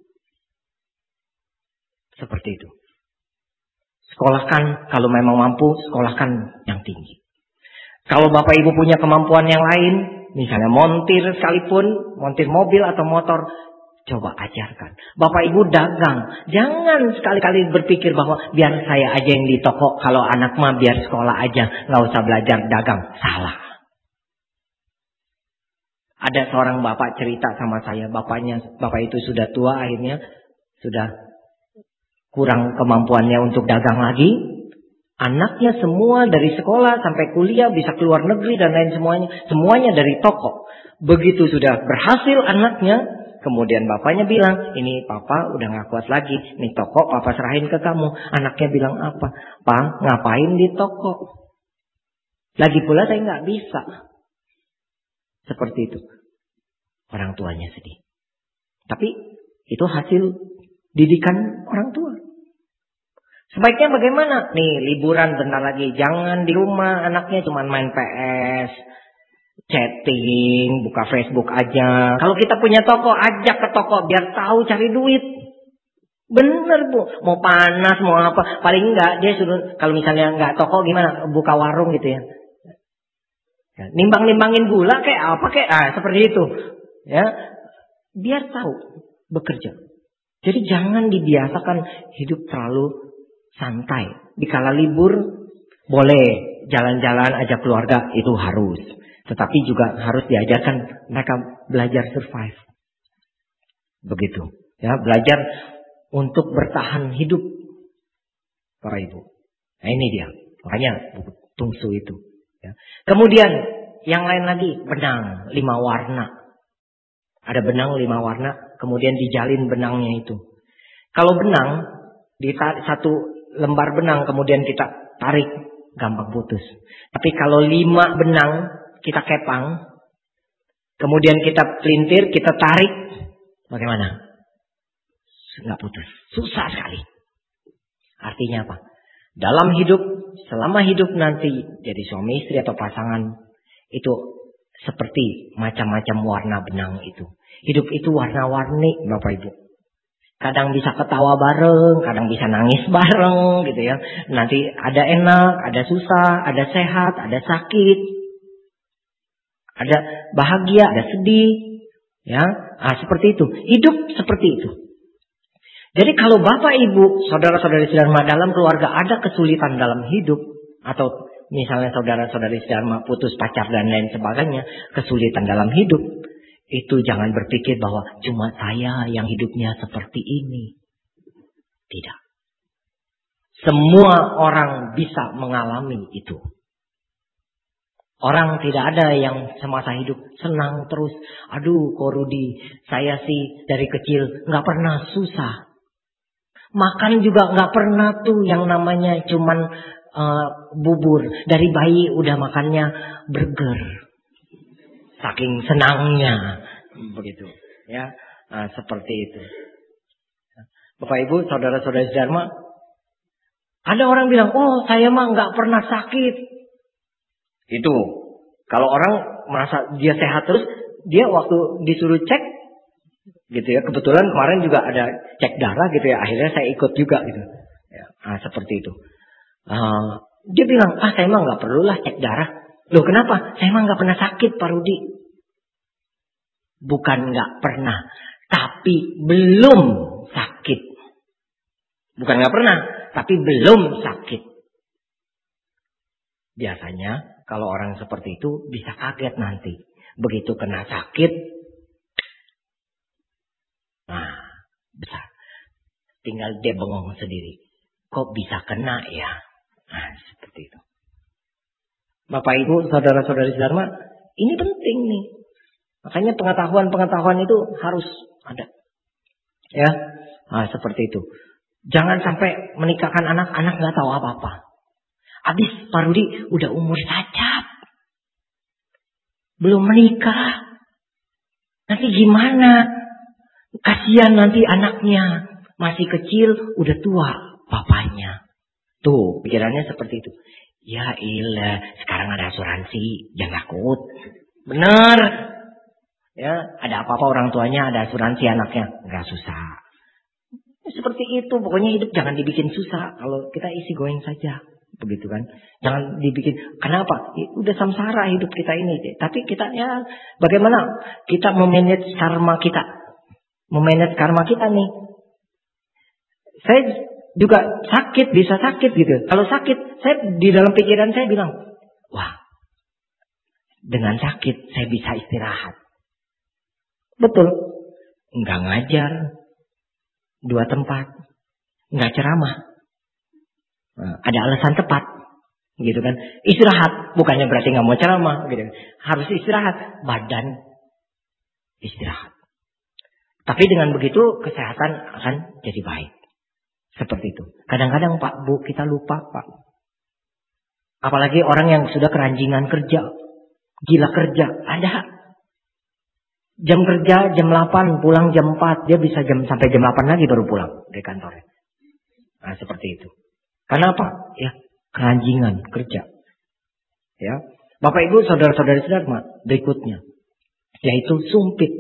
Seperti itu. Sekolahkan, kalau memang mampu, sekolahkan yang tinggi. Kalau Bapak Ibu punya kemampuan yang lain, misalnya montir sekalipun, montir mobil atau motor, coba ajarkan. Bapak Ibu dagang, jangan sekali-kali berpikir bahwa biar saya aja yang di toko, kalau anak mah biar sekolah aja, nggak usah belajar dagang. Salah. Ada seorang bapak cerita sama saya, bapak itu sudah tua, akhirnya sudah kurang kemampuannya untuk dagang lagi. Anaknya semua dari sekolah sampai kuliah, bisa keluar negeri dan lain semuanya dari toko. Begitu sudah berhasil anaknya, kemudian bapaknya bilang, ini papa udah gak kuat lagi, nih toko papa serahin ke kamu. Anaknya bilang apa? Pak, ngapain di toko? Lagi pula saya gak bisa. Seperti itu. Orang tuanya sedih. Tapi itu hasil didikan orang tua. Sebaiknya bagaimana? Nih liburan bentar lagi, jangan di rumah anaknya cuma main PS, chatting, buka Facebook aja. Kalau kita punya toko, ajak ke toko biar tahu cari duit. Bener Bu, mau panas mau apa, paling enggak dia suruh, kalau misalnya enggak toko gimana, buka warung gitu ya. Nimbang-nimbangin gula kayak apa kayak, seperti itu. Ya, biar tahu bekerja. Jadi jangan dibiasakan hidup terlalu santai. Dikala libur boleh jalan-jalan ajak keluarga, itu harus. Tetapi juga harus diajarkan mereka belajar survive. Begitu. Ya, belajar untuk bertahan hidup para ibu. Nah ini dia. Makanya buku tungsu itu. Ya. Kemudian yang lain lagi, benang 5 warna. Ada benang 5 warna, kemudian dijalin benangnya itu. Kalau benang, satu lembar benang kemudian kita tarik, gampang putus. Tapi kalau 5 benang kita kepang, kemudian kita pelintir, kita tarik, bagaimana? Nggak putus. Susah sekali. Artinya apa? Dalam hidup, selama hidup nanti jadi suami istri atau pasangan, itu seperti macam-macam warna benang itu. Hidup itu warna-warni Bapak Ibu. Kadang bisa ketawa bareng, kadang bisa nangis bareng gitu ya. Nanti ada enak, ada susah, ada sehat, ada sakit. Ada bahagia, ada sedih. Ya, seperti itu. Hidup seperti itu. Jadi kalau Bapak Ibu, saudara-saudari sedharma dalam keluarga ada kesulitan dalam hidup, atau misalnya saudara-saudari sedharma putus pacar dan lain sebagainya, kesulitan dalam hidup, itu jangan berpikir bahwa cuma saya yang hidupnya seperti ini. Tidak. Semua orang bisa mengalami itu. Orang tidak ada yang semasa hidup senang terus. Aduh, Ko Rudi, saya sih dari kecil nggak pernah susah. Makan juga nggak pernah tuh yang namanya cuman bubur. Dari bayi udah makannya burger. saking senangnya begitu ya. Seperti itu. Bapak Ibu, saudara-saudara Dharma, ada orang bilang, "Oh, saya mah nggak pernah sakit." Itu kalau orang merasa dia sehat terus, dia waktu disuruh cek gitu ya, kebetulan kemarin juga ada cek darah gitu ya, akhirnya saya ikut juga gitu ya. Seperti itu. Dia bilang, saya mah nggak perlulah cek darah. Loh, kenapa? Saya mah nggak pernah sakit, Pak Rudi. Bukan nggak pernah, tapi belum sakit. Bukan nggak pernah, tapi belum sakit. Biasanya kalau orang seperti itu bisa kaget nanti. Begitu kena sakit, besar. Tinggal dia bengong sendiri. Kok bisa kena ya? Seperti itu. Bapak Ibu, saudara-saudari Dharma, ini penting nih. Makanya pengetahuan-pengetahuan itu harus ada. Ya, seperti itu. Jangan sampai menikahkan anak-anak nggak tahu apa-apa. Habis Pak Rudi udah umur cacat, belum menikah. Nanti gimana? Kasihan nanti anaknya masih kecil, udah tua bapaknya. Tuh pikirannya seperti itu. Ya ilah, sekarang ada asuransi, jangan takut. Benar. Ya, ada apa-apa orang tuanya ada asuransi anaknya, nggak susah. Seperti itu, pokoknya hidup jangan dibikin susah. Kalau kita isi going saja, begitu kan? Jangan dibikin. Kenapa? Udah samsara hidup kita ini. Tapi kita ya, bagaimana kita memanage karma kita? Memanage karma kita nih. Saya juga sakit, bisa sakit gitu. Kalau sakit, saya di dalam pikiran saya bilang, wah, dengan sakit saya bisa istirahat. Betul. Enggak ngajar. 2 tempat. Enggak ceramah. Ada alasan tepat. Gitu kan. Istirahat. Bukannya berarti enggak mau ceramah. Gitu. Harus istirahat. Badan istirahat. Tapi dengan begitu kesehatan akan jadi baik. Seperti itu. Kadang-kadang Pak, Bu, kita lupa Pak. Apalagi orang yang sudah keranjingan kerja. Gila kerja. Ada. Jam kerja jam 8, pulang jam 4. Dia bisa sampai jam 8 lagi baru pulang dari kantornya. Seperti itu. Karena apa? Ya, keranjingan kerja. Ya. Bapak Ibu, saudara-saudari Dharma, berikutnya yaitu sumpit.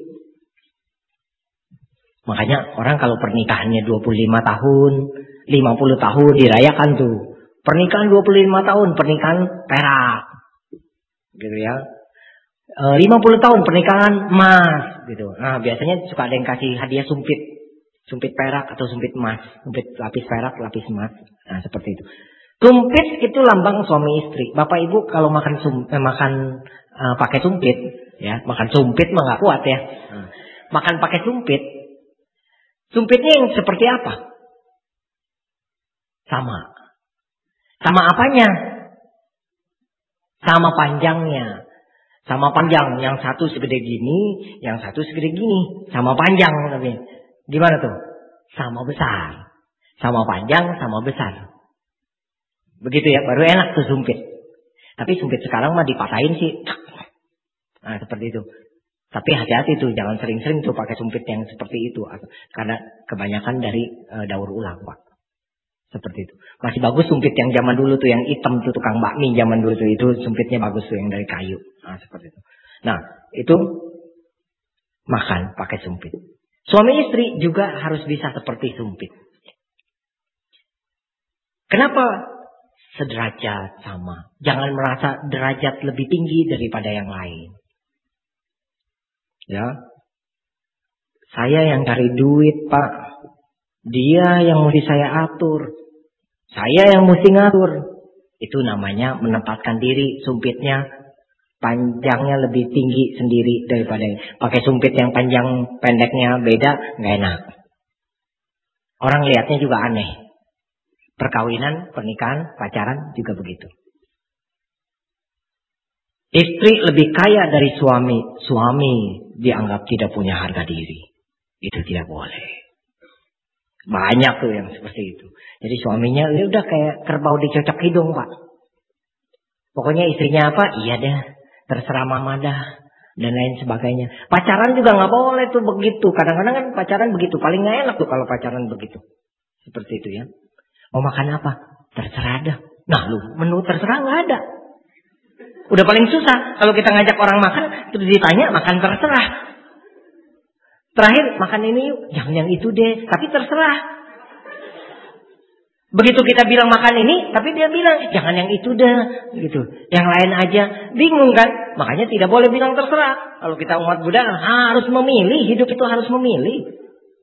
Makanya orang kalau pernikahannya 25 tahun, 50 tahun dirayakan tuh. Pernikahan 25 tahun, pernikahan perak. Gitu ya. 50 tahun pernikahan emas gitu. Biasanya suka ada yang kasih hadiah sumpit. Sumpit perak atau sumpit emas. Sumpit lapis perak, lapis emas. Seperti itu. Sumpit itu lambang suami istri. Bapak Ibu kalau makan pakai sumpit, ya, makan sumpit mah enggak kuat ya. Makan pakai sumpit. Sumpitnya yang seperti apa? Sama. Sama apanya? Sama panjangnya. Sama panjang, yang satu segede gini, yang satu segede gini, sama panjang tapi. Gimana tuh? Sama besar. Sama panjang, sama besar. Begitu ya, baru enak tuh sumpit. Tapi sumpit sekarang mah dipatahin sih. Seperti itu. Tapi hati-hati tuh, jangan sering-sering tuh pakai sumpit yang seperti itu. Karena kebanyakan dari daur ulang, Pak. Seperti itu. Masih bagus sumpit yang zaman dulu tuh, yang hitam tuh, tukang bakmi zaman dulu tuh, itu sumpitnya bagus tuh yang dari kayu. Seperti itu. Itu makan pakai sumpit. Suami istri juga harus bisa seperti sumpit. Kenapa? Sederajat sama. Jangan merasa derajat lebih tinggi daripada yang lain. Ya. Saya yang cari duit, Pak. Dia yang mesti saya atur. Saya yang mesti ngatur. Itu namanya menempatkan diri. Sumpitnya panjangnya lebih tinggi sendiri daripada pakai sumpit yang panjang pendeknya beda, nggak enak. Orang lihatnya juga aneh. Perkawinan, pernikahan, pacaran juga begitu. Istri lebih kaya dari suami. Suami dianggap tidak punya harga diri. Itu tidak boleh. Banyak tuh yang seperti itu. Jadi suaminya udah kayak kerbau dicocok hidung, Pak. Pokoknya istrinya apa? Iya deh. Terserah mama dah. dan lain sebagainya. Pacaran juga nggak boleh tuh begitu. Kadang-kadang kan pacaran begitu, paling nggak enak tuh kalau pacaran begitu. Seperti itu ya. Mau makan apa? Terserah dah. Nah lu, menu terserah nggak ada. Udah paling susah kalau kita ngajak orang makan terus ditanya makan terserah. Terakhir makan ini yuk, jangan yang itu deh, tapi terserah. Begitu kita bilang makan ini, tapi dia bilang jangan yang itu deh, gitu. Yang lain aja, bingung kan? Makanya tidak boleh bilang terserah. Kalau kita umat Buddha harus memilih, hidup itu harus memilih.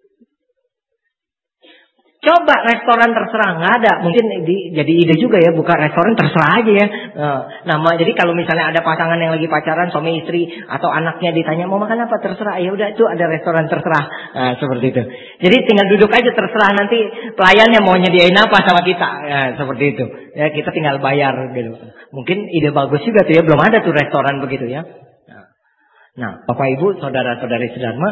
Coba restoran terserah, nggak ada. Mungkin jadi ide juga ya, buka restoran terserah aja ya. Jadi kalau misalnya ada pasangan yang lagi pacaran, suami istri atau anaknya ditanya mau makan apa, terserah. Ya udah itu ada restoran terserah. Seperti itu. Jadi tinggal duduk aja terserah, nanti pelayannya mau nyediain apa sama kita. Seperti itu. Ya kita tinggal bayar gitu. Mungkin ide bagus juga tuh ya, belum ada tuh restoran begitu ya. Nah, Bapak Ibu, saudara-saudari sedharma,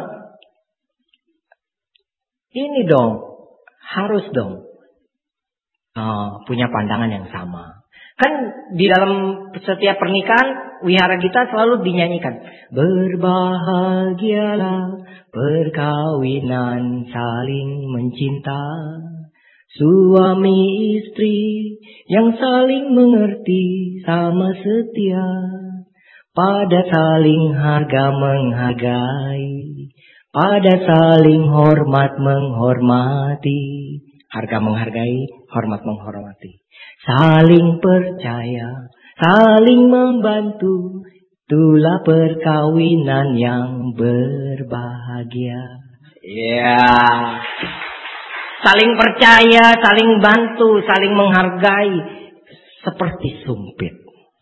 ini dong. Harus dong punya pandangan yang sama. Kan di dalam setiap pernikahan wihara kita selalu dinyanyikan, berbahagialah perkawinan saling mencinta, suami istri yang saling mengerti sama setia, pada saling harga menghargai, pada saling hormat menghormati. Harga menghargai, hormat menghormati. Saling percaya, saling membantu. Itulah perkawinan yang berbahagia. Ya. Saling percaya, saling bantu, saling menghargai. Seperti sumpit.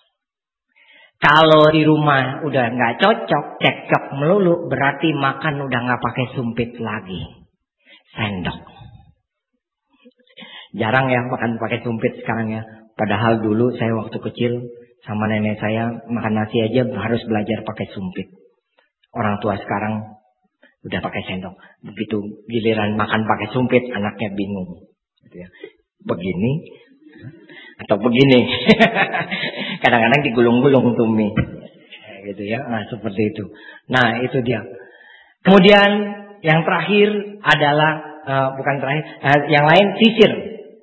Kalau di rumah udah nggak cocok, cekcok melulu, berarti makan udah nggak pakai sumpit lagi, sendok. Jarang ya makan pakai sumpit sekarang ya. Padahal dulu saya waktu kecil sama nenek saya makan nasi aja harus belajar pakai sumpit. Orang tua sekarang udah pakai sendok. Begitu giliran makan pakai sumpit, anaknya bingung. Gitu ya. Begini atau begini. Kadang-kadang digulung-gulung tuh mie. Gitu ya. Nah, seperti itu. Nah, itu dia. Kemudian yang terakhir adalah bukan terakhir, yang lain sisir.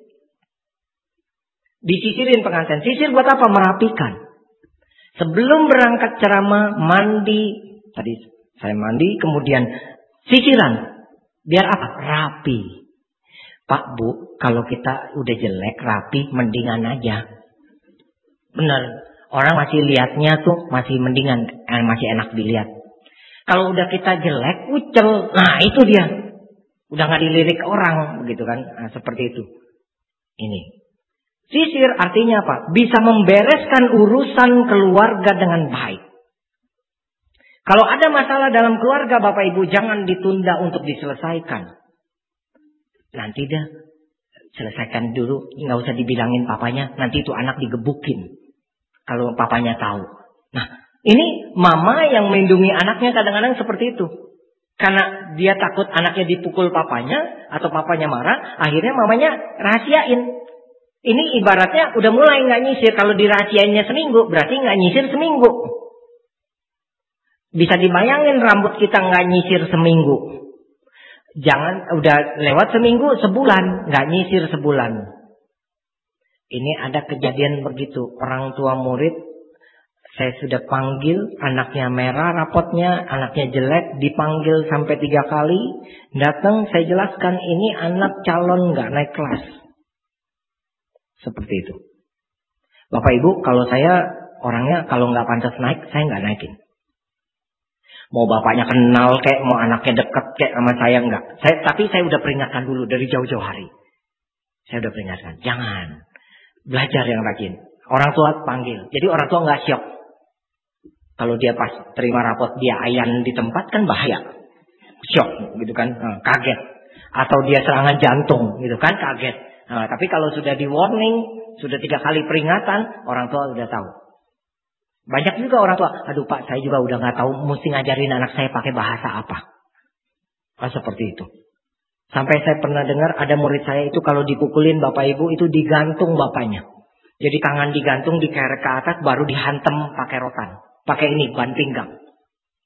Disisirin pengantin. Sisir buat apa? Merapikan. Sebelum berangkat ceramah, mandi. Tadi saya mandi, kemudian sisiran. Biar apa? Rapi. Pak, Bu, kalau kita udah jelek, rapi, mendingan aja. Benar. Orang masih lihatnya tuh masih mendingan, masih enak dilihat. Kalau udah kita jelek, ucel. Nah, itu dia. Udah gak dilirik orang, begitu kan? Nah, seperti itu. Ini. Sisir artinya apa? Bisa membereskan urusan keluarga dengan baik. Kalau ada masalah dalam keluarga Bapak Ibu, jangan ditunda untuk diselesaikan. Nanti dah, selesaikan dulu. Nggak usah dibilangin papanya, nanti itu anak digebukin. Kalau papanya tahu. Nah, ini mama yang melindungi anaknya kadang-kadang seperti itu. Karena dia takut anaknya dipukul papanya, atau papanya marah, akhirnya mamanya rahasiain. Ini ibaratnya udah mulai nggak nyisir. Kalau dirahasiainnya seminggu, berarti nggak nyisir seminggu. Bisa dibayangin rambut kita nggak nyisir seminggu. Jangan udah lewat seminggu, sebulan nggak nyisir sebulan. Ini ada kejadian begitu. Orang tua murid, saya sudah panggil, anaknya merah rapotnya, anaknya jelek, dipanggil sampai 3 kali. Datang, saya jelaskan ini anak calon nggak naik kelas. Seperti itu. Bapak Ibu, kalau saya orangnya kalau nggak pantas naik, saya nggak naikin. Mau bapaknya kenal kayak, mau anaknya deket kayak sama saya enggak. Tapi saya udah peringatkan dulu dari jauh-jauh hari. Saya udah peringatkan, jangan. Belajar yang rajin. Orang tua panggil. Jadi orang tua nggak syok. Kalau dia pas terima rapot dia ayan di tempat kan bahaya. Syok gitu kan, kaget. Atau dia serangan jantung gitu kan, kaget. Nah, tapi kalau sudah di warning, sudah 3 kali peringatan, orang tua udah tahu. Banyak juga orang tua, aduh Pak, saya juga udah nggak tahu mesti ngajarin anak saya pakai bahasa apa. Seperti itu. Sampai saya pernah dengar ada murid saya itu kalau dipukulin Bapak Ibu itu digantung bapaknya. Jadi tangan digantung, dikerek ke atas, baru dihantam pakai rotan. Pakai ini, ban pinggang.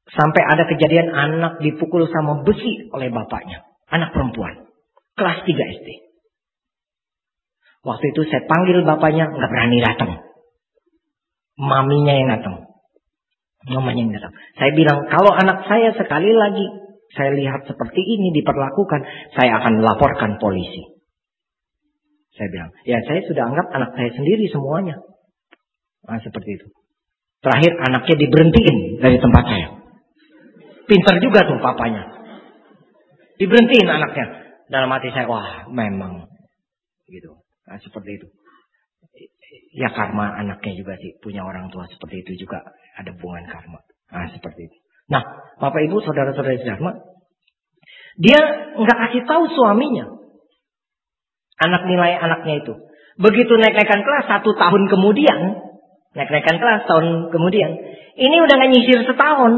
Sampai ada kejadian anak dipukul sama besi oleh bapaknya. Anak perempuan. Kelas 3 SD. Waktu itu saya panggil bapaknya, nggak berani datang. Maminya yang datang. Mamanya yang datang. Saya bilang, kalau anak saya sekali lagi saya lihat seperti ini diperlakukan, saya akan laporkan polisi. Saya bilang, ya saya sudah anggap anak saya sendiri semuanya. Nah, seperti itu. Terakhir anaknya diberhentiin dari tempat saya. Pintar juga tuh papanya. Diberhentiin anaknya. Dalam hati saya, wah memang gitu. Nah, seperti itu. Ya karma anaknya juga sih. Punya orang tua seperti itu juga. Ada hubungan karma. Nah, seperti itu. Nah, Bapak Ibu, saudara-saudara Dharma, dia nggak kasih tahu suaminya. Anak nilai anaknya itu. Begitu naik-naikan kelas 1 tahun kemudian. Naik-naikan kelas tahun kemudian. Ini udah nggak nyisir setahun.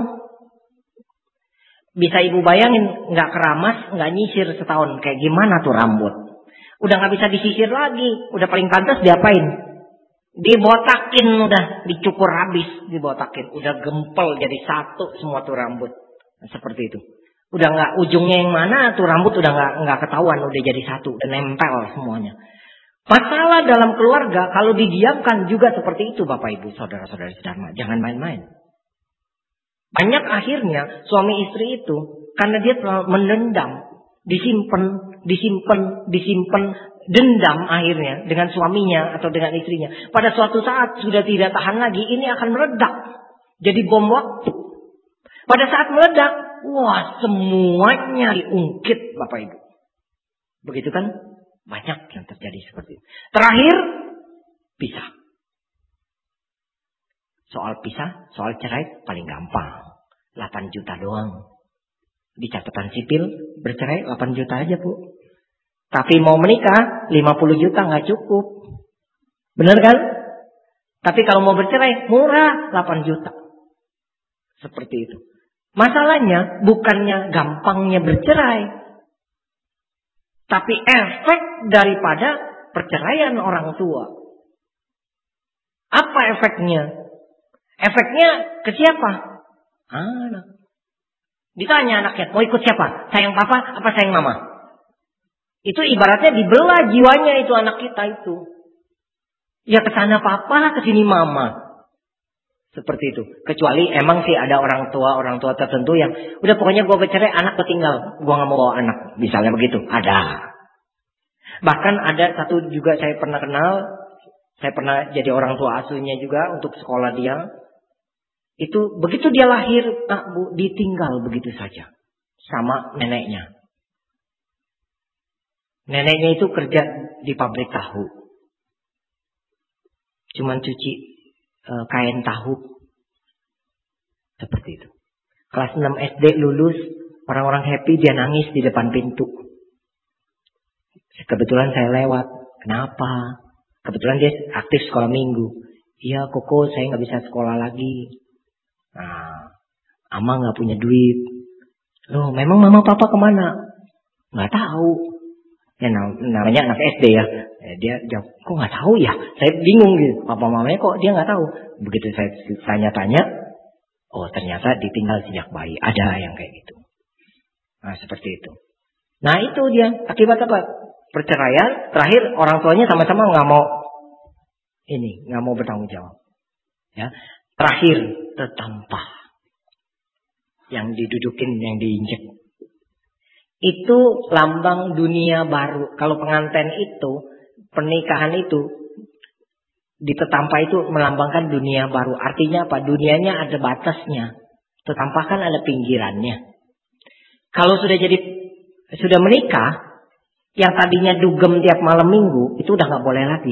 Bisa ibu bayangin, nggak keramas, nggak nyisir setahun. Kayak gimana tuh rambut? Udah nggak bisa disisir lagi. Udah paling pantas diapain? Dibotakin udah, dicukur habis, dibotakin. Udah gempel jadi satu semua tuh rambut. Nah, seperti itu. Udah nggak ujungnya yang mana tuh rambut udah nggak ketahuan, udah jadi satu, udah nempel semuanya. Masalah dalam keluarga kalau didiamkan juga seperti itu, Bapak Ibu, saudara-saudara Dharma. Jangan main-main. Banyak akhirnya suami istri itu karena dia terlalu menendam, disimpan, dendam akhirnya dengan suaminya atau dengan istrinya. Pada suatu saat sudah tidak tahan lagi, ini akan meledak. Jadi bom waktu. Pada saat meledak, wah semuanya diungkit, Bapak Ibu. Begitu kan? Banyak yang terjadi seperti itu. Terakhir, pisah. Soal pisah, soal cerai paling gampang. 8 juta doang. Di catatan sipil bercerai 8 juta aja, Bu. Tapi mau menikah 50 juta nggak cukup. Benar kan? Tapi kalau mau bercerai murah 8 juta. Seperti itu. Masalahnya bukannya gampangnya bercerai. Tapi efek daripada perceraian orang tua. Apa efeknya? Efeknya ke siapa? Anak. Ditanya anaknya, mau ikut siapa? Sayang papa apa sayang mama? Itu ibaratnya dibelah jiwanya itu anak kita itu. Ya ke sana papa, ke sini mama. Seperti itu. Kecuali emang sih ada orang tua tertentu yang udah pokoknya gue bercerai, anak ketinggal, gue nggak mau bawa anak. Misalnya begitu, ada. Bahkan ada satu juga saya pernah kenal, saya pernah jadi orang tua asuhnya juga untuk sekolah dia. Itu begitu dia lahir, Pak Bu, ditinggal begitu saja sama neneknya. Neneknya itu kerja di pabrik tahu. Cuman cuci kain tahu. Seperti itu. Kelas 6 SD lulus, orang-orang happy, dia nangis di depan pintu. Kebetulan saya lewat. Kenapa? Kebetulan dia aktif sekolah minggu. Iya Koko, saya nggak bisa sekolah lagi. Nah, Ama nggak punya duit. Loh, memang mama papa kemana? Nggak tahu. Ya namanya anak SD ya. Dia jawab, kok nggak tahu ya? Saya bingung gitu. Papa mamanya kok dia nggak tahu. Begitu saya tanya-tanya, oh ternyata ditinggal sejak bayi. Ada yang kayak gitu. Nah seperti itu. Nah itu dia akibat apa? Perceraian. Terakhir orang tuanya sama-sama nggak mau bertanggung jawab. Ya. Terakhir tertampah. Yang didudukin, yang diinjek. Itu lambang dunia baru. Kalau pengantin itu, pernikahan itu, ditetampah itu melambangkan dunia baru. Artinya apa? Dunianya ada batasnya. Tetampah kan ada pinggirannya. Kalau sudah menikah, yang tadinya dugem tiap malam minggu, itu udah nggak boleh lagi.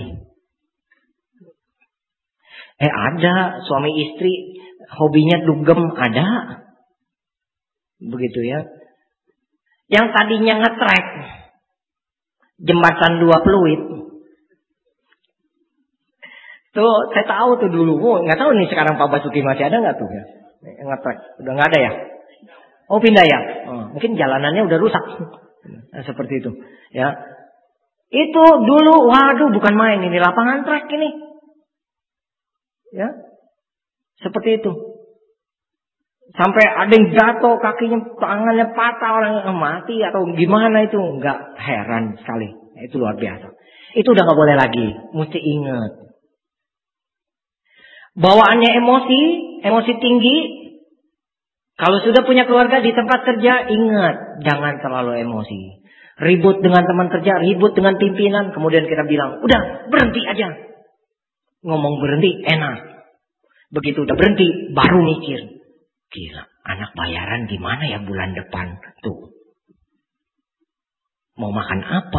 Ada suami istri hobinya dugem, ada. Begitu ya. Yang tadinya ngetrek jembatan 2 Pluit. Tuh saya tahu tuh dulu. Nggak tahu nih sekarang Pak Basuki masih ada nggak tuh ya? Ngetrek. Udah nggak ada ya? Oh pindah ya? Mungkin jalanannya udah rusak. Nah, seperti itu. Ya. Itu dulu, waduh bukan main ini lapangan trek ini. Ya. Seperti itu. Sampai ada yang jatuh, kakinya, tangannya patah, orang mati atau gimana itu. Enggak, heran sekali. Itu luar biasa. Itu udah gak boleh lagi. Mesti ingat. Bawaannya emosi tinggi. Kalau sudah punya keluarga di tempat kerja, ingat. Jangan terlalu emosi. Ribut dengan teman kerja, ribut dengan pimpinan. Kemudian kita bilang, udah berhenti aja. Ngomong berhenti, enak. Begitu udah berhenti, baru mikir. Gila, anak bayaran gimana ya bulan depan? Tuh. Mau makan apa?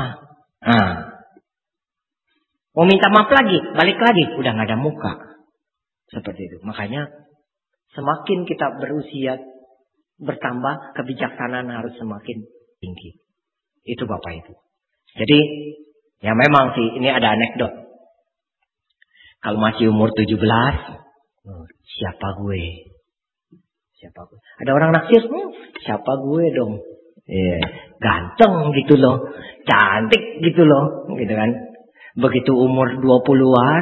Mau minta maaf lagi, balik lagi. Udah gak ada muka. Seperti itu. Makanya semakin kita berusia bertambah, kebijaksanaan harus semakin tinggi. Itu Bapak Ibu. Jadi, ya memang sih, ini ada anekdot. Kalau masih umur 17, siapa gue? Ada orang naksir, siapa gue dong? Ganteng gitu loh, cantik gitu loh, gitu kan. Begitu umur 20-an,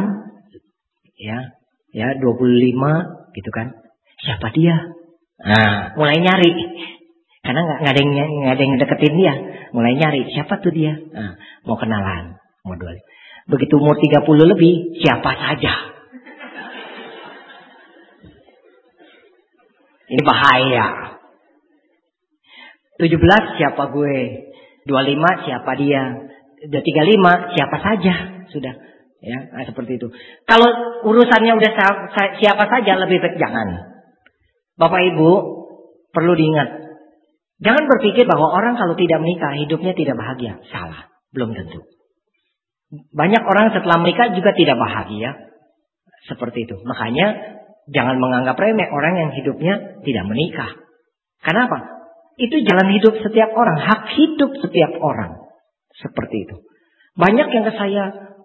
ya 25 gitu kan. Siapa dia? Mulai nyari. Karena nggak ada yang deketin dia, mulai nyari siapa tuh dia. Mau kenalan, mau duel. Begitu umur 30 lebih, siapa saja. Ini bahaya. 17 siapa gue, 25 siapa dia, 35 siapa saja, sudah. Ya, seperti itu. Kalau urusannya udah siapa saja, lebih baik jangan. Bapak Ibu perlu diingat, jangan berpikir bahwa orang kalau tidak menikah hidupnya tidak bahagia. Salah, belum tentu. Banyak orang setelah menikah juga tidak bahagia. Seperti itu. Makanya jangan menganggap remeh orang yang hidupnya tidak menikah. Kenapa? Itu jalan hidup setiap orang, hak hidup setiap orang. Seperti itu. Banyak yang ke saya,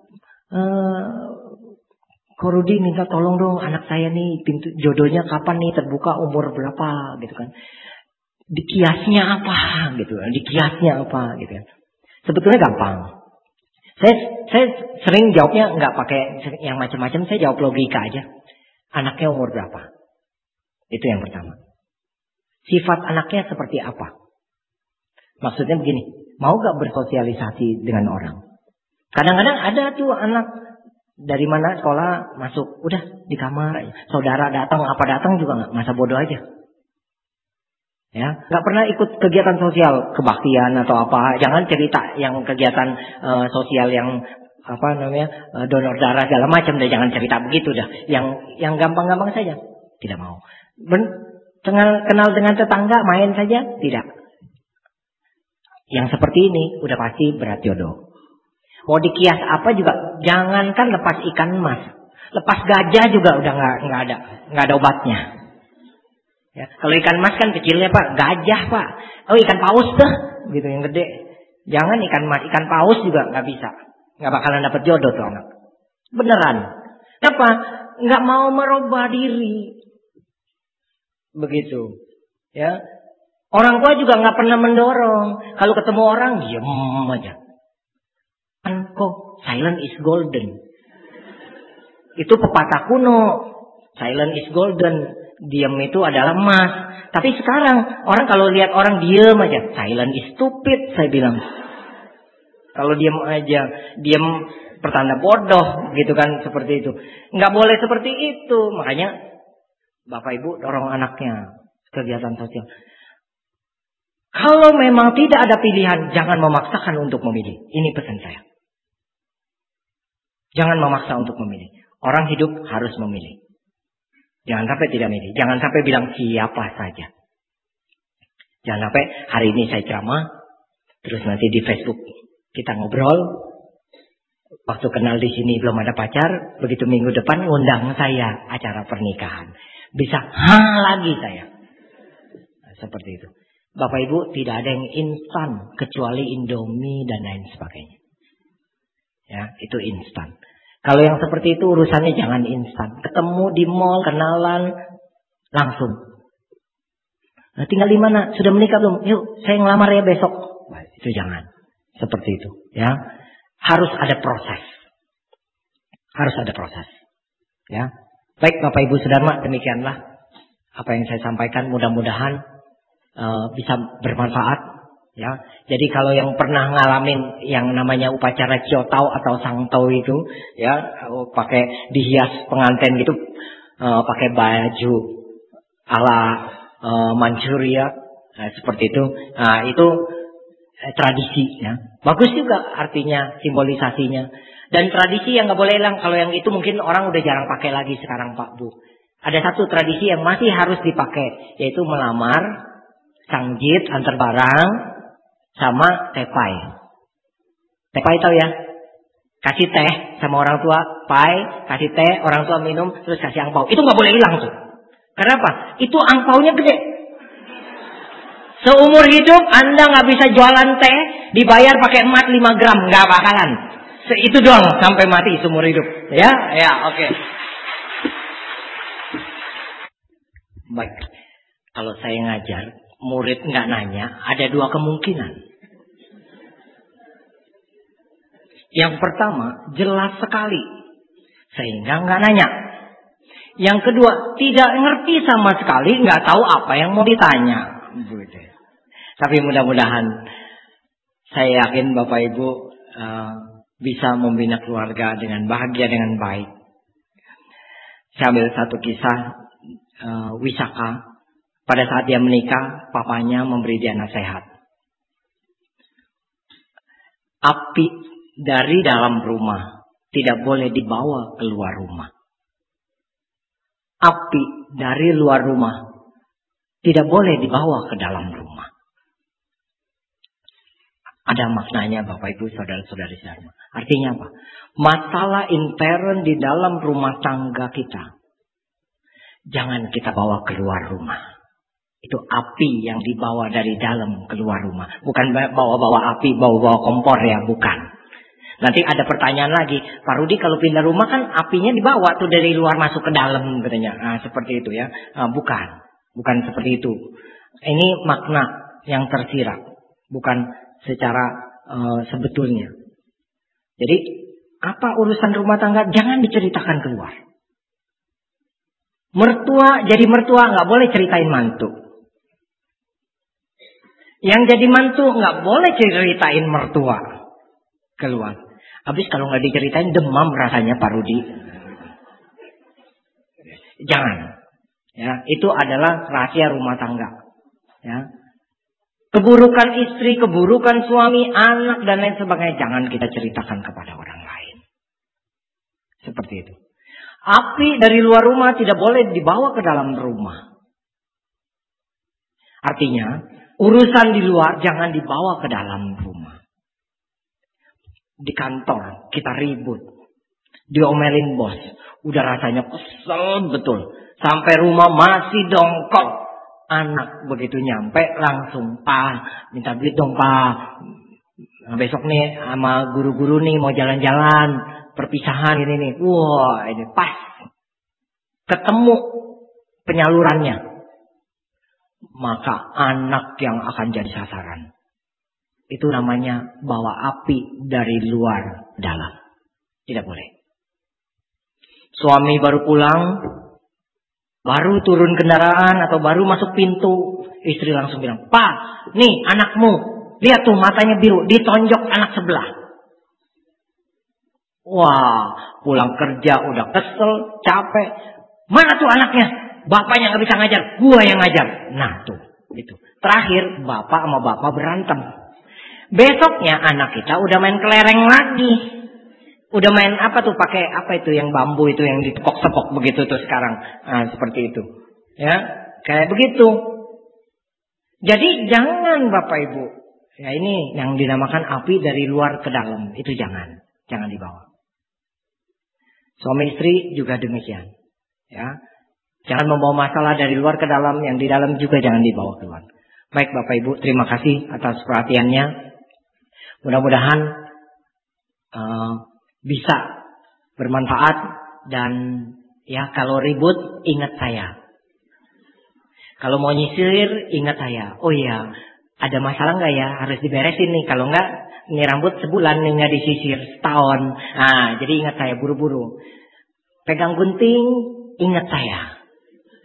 Ko Rudi minta tolong dong, anak saya nih pintu jodohnya kapan nih terbuka, umur berapa gitu kan. Dikiasnya apa gitu kan. Sebetulnya gampang. Saya sering jawabnya nggak pakai yang macam-macam, saya jawab logika aja. Anaknya umur berapa? Itu yang pertama. Sifat anaknya seperti apa? Maksudnya begini, mau gak bersosialisasi dengan orang? Kadang-kadang ada tuh anak dari mana sekolah masuk, udah di kamar aja. Saudara datang, apa datang juga gak, masa bodoh aja. Ya, gak pernah ikut kegiatan sosial, kebaktian atau apa. Jangan cerita yang kegiatan sosial yang donor darah segala macam, deh, jangan cerita begitu dah. Yang gampang-gampang saja, tidak mau. Kenal dengan tetangga, main saja, tidak. Yang seperti ini udah pasti berat jodoh. Mau dikias apa juga, jangankan lepas ikan emas, lepas gajah juga udah nggak ada obatnya. Ya, kalau ikan emas kan kecilnya Pak, gajah Pak, ikan paus tuh, gitu yang gede. Jangan ikan emas, ikan paus juga nggak bisa. Nggak bakalan dapat jodoh tuh anak. Beneran. Kenapa? Nggak mau merubah diri. Begitu. Ya. Orang tua juga nggak pernah mendorong. Kalau ketemu orang, diam aja. Kok silent is golden. Itu pepatah kuno. Silent is golden. Diam itu adalah emas. Tapi sekarang orang kalau lihat orang diam aja, silent is stupid, saya bilang. Kalau diam aja, diam pertanda bodoh, gitu kan, seperti itu. Nggak boleh seperti itu. Makanya Bapak Ibu dorong anaknya kegiatan sosial. Kalau memang tidak ada pilihan, jangan memaksakan untuk memilih. Ini pesan saya. Jangan memaksa untuk memilih. Orang hidup harus memilih. Jangan sampai tidak milih. Jangan sampai bilang siapa saja. Jangan sampai hari ini saya ceramah, terus nanti di Facebook kita ngobrol. Waktu kenal di sini belum ada pacar, begitu minggu depan ngundang saya acara pernikahan. Bisa lagi saya. Nah, seperti itu. Bapak Ibu, tidak ada yang instan kecuali Indomie dan lain sebagainya. Ya, itu instan. Kalau yang seperti itu urusannya jangan instan. Ketemu di mall, kenalan, langsung. Nah, tinggal di mana? Sudah menikah belum? Yuk, saya ngelamar ya besok. Nah, itu jangan. Seperti itu. Ya, harus ada proses. Harus ada proses. Ya, baik Bapak Ibu Saudara, demikianlah apa yang saya sampaikan mudah-mudahan bisa bermanfaat. Ya, jadi kalau yang pernah ngalamin yang namanya upacara ciotau atau sangtau itu, ya, pakai dihias pengantin gitu, pakai baju ala Manchuria, seperti itu. Nah, itu tradisi, ya. Bagus juga artinya, simbolisasinya. Dan tradisi yang nggak boleh hilang. Kalau yang itu mungkin orang udah jarang pakai lagi sekarang, Pak Bu. Ada satu tradisi yang masih harus dipakai, yaitu melamar, sangjit, antar barang, sama tepai. Tepai tahu ya? Kasih teh sama orang tua, pai, kasih teh, orang tua minum, terus kasih angpau. Itu nggak boleh hilang tuh. Kenapa? Itu angpaunya gede. Seumur hidup Anda nggak bisa jualan teh dibayar pakai emas 5 gram, nggak bakalan. Itu doang sampai mati seumur hidup. Ya, oke. Baik. Kalau saya ngajar, murid nggak nanya, ada 2 kemungkinan. Yang pertama, jelas sekali, sehingga nggak nanya. Yang kedua, tidak ngerti sama sekali, nggak tahu apa yang mau ditanya. Tapi mudah-mudahan saya yakin Bapak Ibu bisa membina keluarga dengan bahagia, dengan baik. Saya ambil satu kisah Wisaka. Pada saat dia menikah, papanya memberi dia nasihat. Api dari dalam rumah tidak boleh dibawa keluar rumah. Api dari luar rumah tidak boleh dibawa ke dalam rumah. Ada maknanya Bapak Ibu saudara-saudari sekalian. Artinya apa? Masalah intern di dalam rumah tangga kita jangan kita bawa keluar rumah. Itu api yang dibawa dari dalam keluar rumah. Bukan bawa-bawa api, bawa-bawa kompor ya, bukan. Nanti ada pertanyaan lagi, Pak Rudi kalau pindah rumah kan apinya dibawa tuh dari luar masuk ke dalam katanya. Nah, seperti itu ya. Bukan seperti itu. Ini makna yang tersirat, bukan secara sebetulnya. Jadi apa urusan rumah tangga jangan diceritakan keluar. Mertua jadi mertua nggak boleh ceritain mantu. Yang jadi mantu nggak boleh ceritain mertua keluar. Habis kalau nggak diceritain demam rasanya Pak Rudi. Jangan. Ya, itu adalah rahasia rumah tangga. Ya. Keburukan istri, keburukan suami, anak dan lain sebagainya jangan kita ceritakan kepada orang lain. Seperti itu. Api dari luar rumah tidak boleh dibawa ke dalam rumah. Artinya, urusan di luar jangan dibawa ke dalam rumah. Di kantor kita ribut, diomelin bos, udah rasanya kesel betul. Sampai rumah masih dongkol. Anak begitu nyampe langsung, Pak, minta duit dong Pak. Besok nih sama guru-guru nih mau jalan-jalan, perpisahan ini nih. Wah, ini pas. Ketemu penyalurannya. Maka anak yang akan jadi sasaran. Itu namanya bawa api dari luar dalam. Tidak boleh. Suami baru pulang, baru turun kendaraan atau baru masuk pintu, istri langsung bilang, Pak, nih anakmu, lihat tuh matanya biru, ditonjok anak sebelah. Wah, pulang kerja udah kesel, capek. Mana tuh anaknya? Bapaknya gak bisa ngajar, gua yang ngajar. Nah tuh, itu. Terakhir bapak sama bapak berantem. Besoknya anak kita udah main kelereng lagi. Udah main apa tuh, pakai apa itu yang bambu itu yang ditepok-tepok begitu tuh sekarang. Nah, seperti itu. Ya, kayak begitu. Jadi jangan Bapak Ibu. Ya ini yang dinamakan api dari luar ke dalam. Itu jangan dibawa. Suami istri juga demikian. Ya. Jangan membawa masalah dari luar ke dalam, yang di dalam juga jangan dibawa keluar. Baik Bapak Ibu, terima kasih atas perhatiannya. Mudah-mudahan bisa bermanfaat dan ya kalau ribut ingat saya. Kalau mau nyisir ingat saya. Oh iya, ada masalah nggak ya? Harus diberesin nih. Kalau nggak, ini rambut sebulan nih nggak disisir, setahun. Nah, jadi ingat saya buru-buru. Pegang gunting, ingat saya.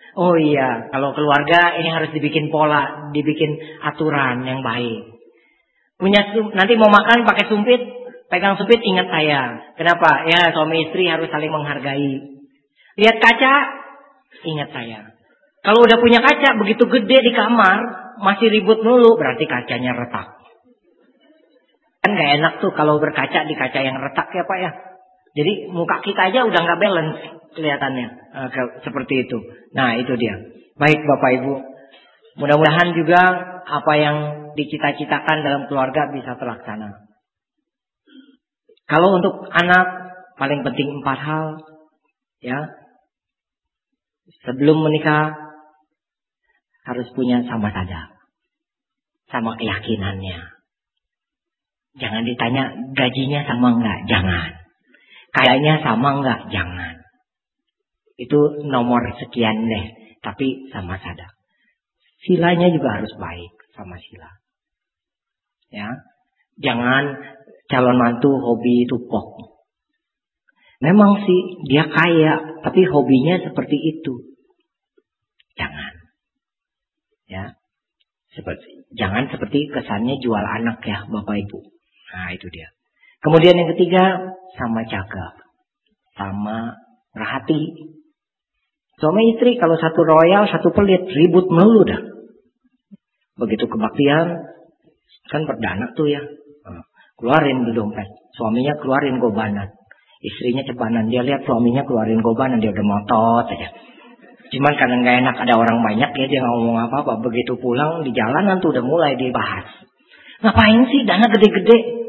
Oh iya, kalau keluarga ini harus dibikin pola, dibikin aturan yang baik. Nanti mau makan pakai sumpit, pegang sumpit, ingat saya. Kenapa? Ya, suami istri harus saling menghargai. Lihat kaca, ingat saya. Kalau udah punya kaca begitu gede di kamar, masih ribut dulu, berarti kacanya retak. Kan gak enak tuh kalau berkaca di kaca yang retak ya Pak ya. Jadi muka kita aja udah gak balance kelihatannya. Seperti itu. Nah itu dia. Baik Bapak Ibu. Mudah-mudahan juga apa yang dicita-citakan dalam keluarga bisa terlaksana. Kalau untuk anak, paling penting 4 hal. Ya. Sebelum menikah, harus punya sama sadar. Sama keyakinannya. Jangan ditanya gajinya sama enggak, jangan. Kayaknya sama enggak, jangan. Itu nomor sekian deh, tapi sama sadar. Silanya juga harus baik sama sila. Ya. Jangan calon mantu hobi tupok. Memang sih dia kaya, tapi hobinya seperti itu. Jangan. Ya. Jangan seperti kesannya jual anak ya Bapak Ibu. Nah itu dia. Kemudian yang ketiga, sama jaga. Sama perhati. Suami istri kalau satu royal, satu pelit, ribut melulu dah. Begitu kebaktian, kan perdana tuh ya. Keluarin di dompet. Suaminya keluarin gobanan. Istrinya cebanan. Dia lihat suaminya keluarin gobanan, dia udah motot aja. Cuman karena gak enak ada orang banyak ya, dia gak ngomong apa-apa. Begitu pulang di jalanan tuh udah mulai dibahas. Ngapain sih dana gede-gede?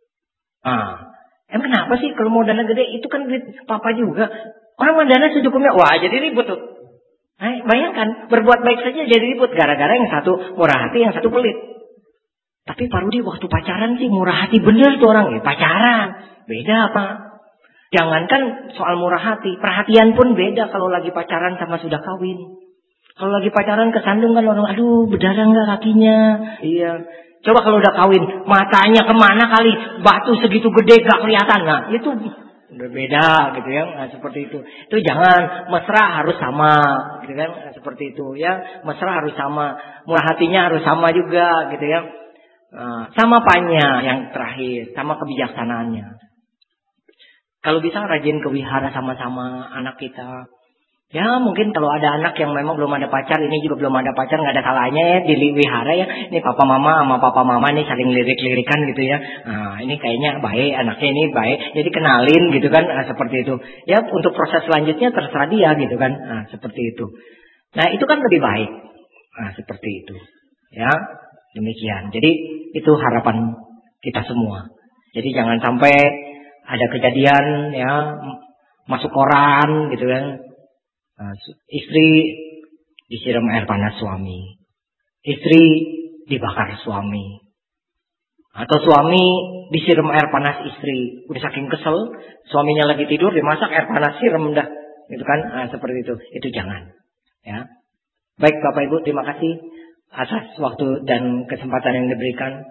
Emang kenapa sih kalau mau dana gede? Itu kan duit papa juga. Orang mau dana secukupnya. Wah jadi ribut tuh. Bayangkan berbuat baik saja jadi ribut. Gara-gara yang satu murah hati, yang satu pelit. Tapi Pak Rudi waktu pacaran sih murah hati bener tuh orang. Pacaran. Beda apa? Jangankan soal murah hati. Perhatian pun beda kalau lagi pacaran sama sudah kawin. Kalau lagi pacaran kesandung kan orang. Aduh berdarah gak kakinya. Iya. Coba kalau udah kawin, matanya kemana kali, batu segitu gede gak kelihatan. Nah itu berbeda gitu ya. Nah, seperti itu. Itu jangan, mesra harus sama gitu kan. Nah, seperti itu ya. Mesra harus sama, murah hatinya harus sama juga gitu ya. Nah, sama panya yang terakhir, sama kebijaksanaannya. Kalau bisa rajin ke wihara sama-sama anak kita. Ya mungkin kalau ada anak yang memang belum ada pacar, ini juga belum ada pacar, nggak ada salahnya ya di wihara ya. Ini papa mama sama papa mama nih saling lirik-lirikan gitu ya. Nah ini kayaknya baik, anaknya ini baik, jadi kenalin gitu kan. Nah, seperti itu. Ya untuk proses selanjutnya terserah dia gitu kan. Nah seperti itu. Nah itu kan lebih baik. Nah seperti itu. Ya demikian. Jadi itu harapan kita semua. Jadi jangan sampai ada kejadian ya masuk koran gitu kan. Istri disiram air panas suami, istri dibakar suami, atau suami disiram air panas istri. Udah saking kesel, suaminya lagi tidur dimasak air panas siram dah, gitu kan? Nah, seperti itu jangan. Ya, baik Bapak Ibu, terima kasih atas waktu dan kesempatan yang diberikan.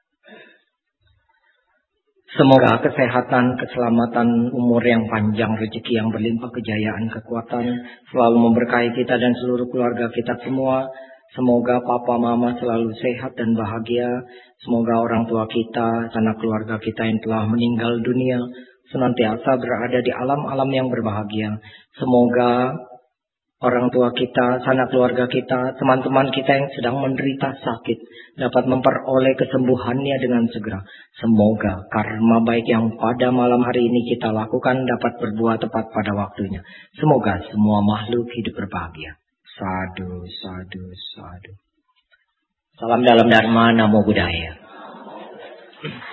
Semoga kesehatan, keselamatan, umur yang panjang, rezeki yang berlimpah, kejayaan, kekuatan selalu memberkahi kita dan seluruh keluarga kita semua. Semoga papa mama selalu sehat dan bahagia. Semoga orang tua kita, sanak keluarga kita yang telah meninggal dunia senantiasa berada di alam-alam yang berbahagia. Semoga orang tua kita, sanak keluarga kita, teman-teman kita yang sedang menderita sakit dapat memperoleh kesembuhannya dengan segera. Semoga karma baik yang pada malam hari ini kita lakukan dapat berbuah tepat pada waktunya. Semoga semua makhluk hidup berbahagia. Sadu, sadu, sadu. Salam dalam Dharma, Namo Buddhaya.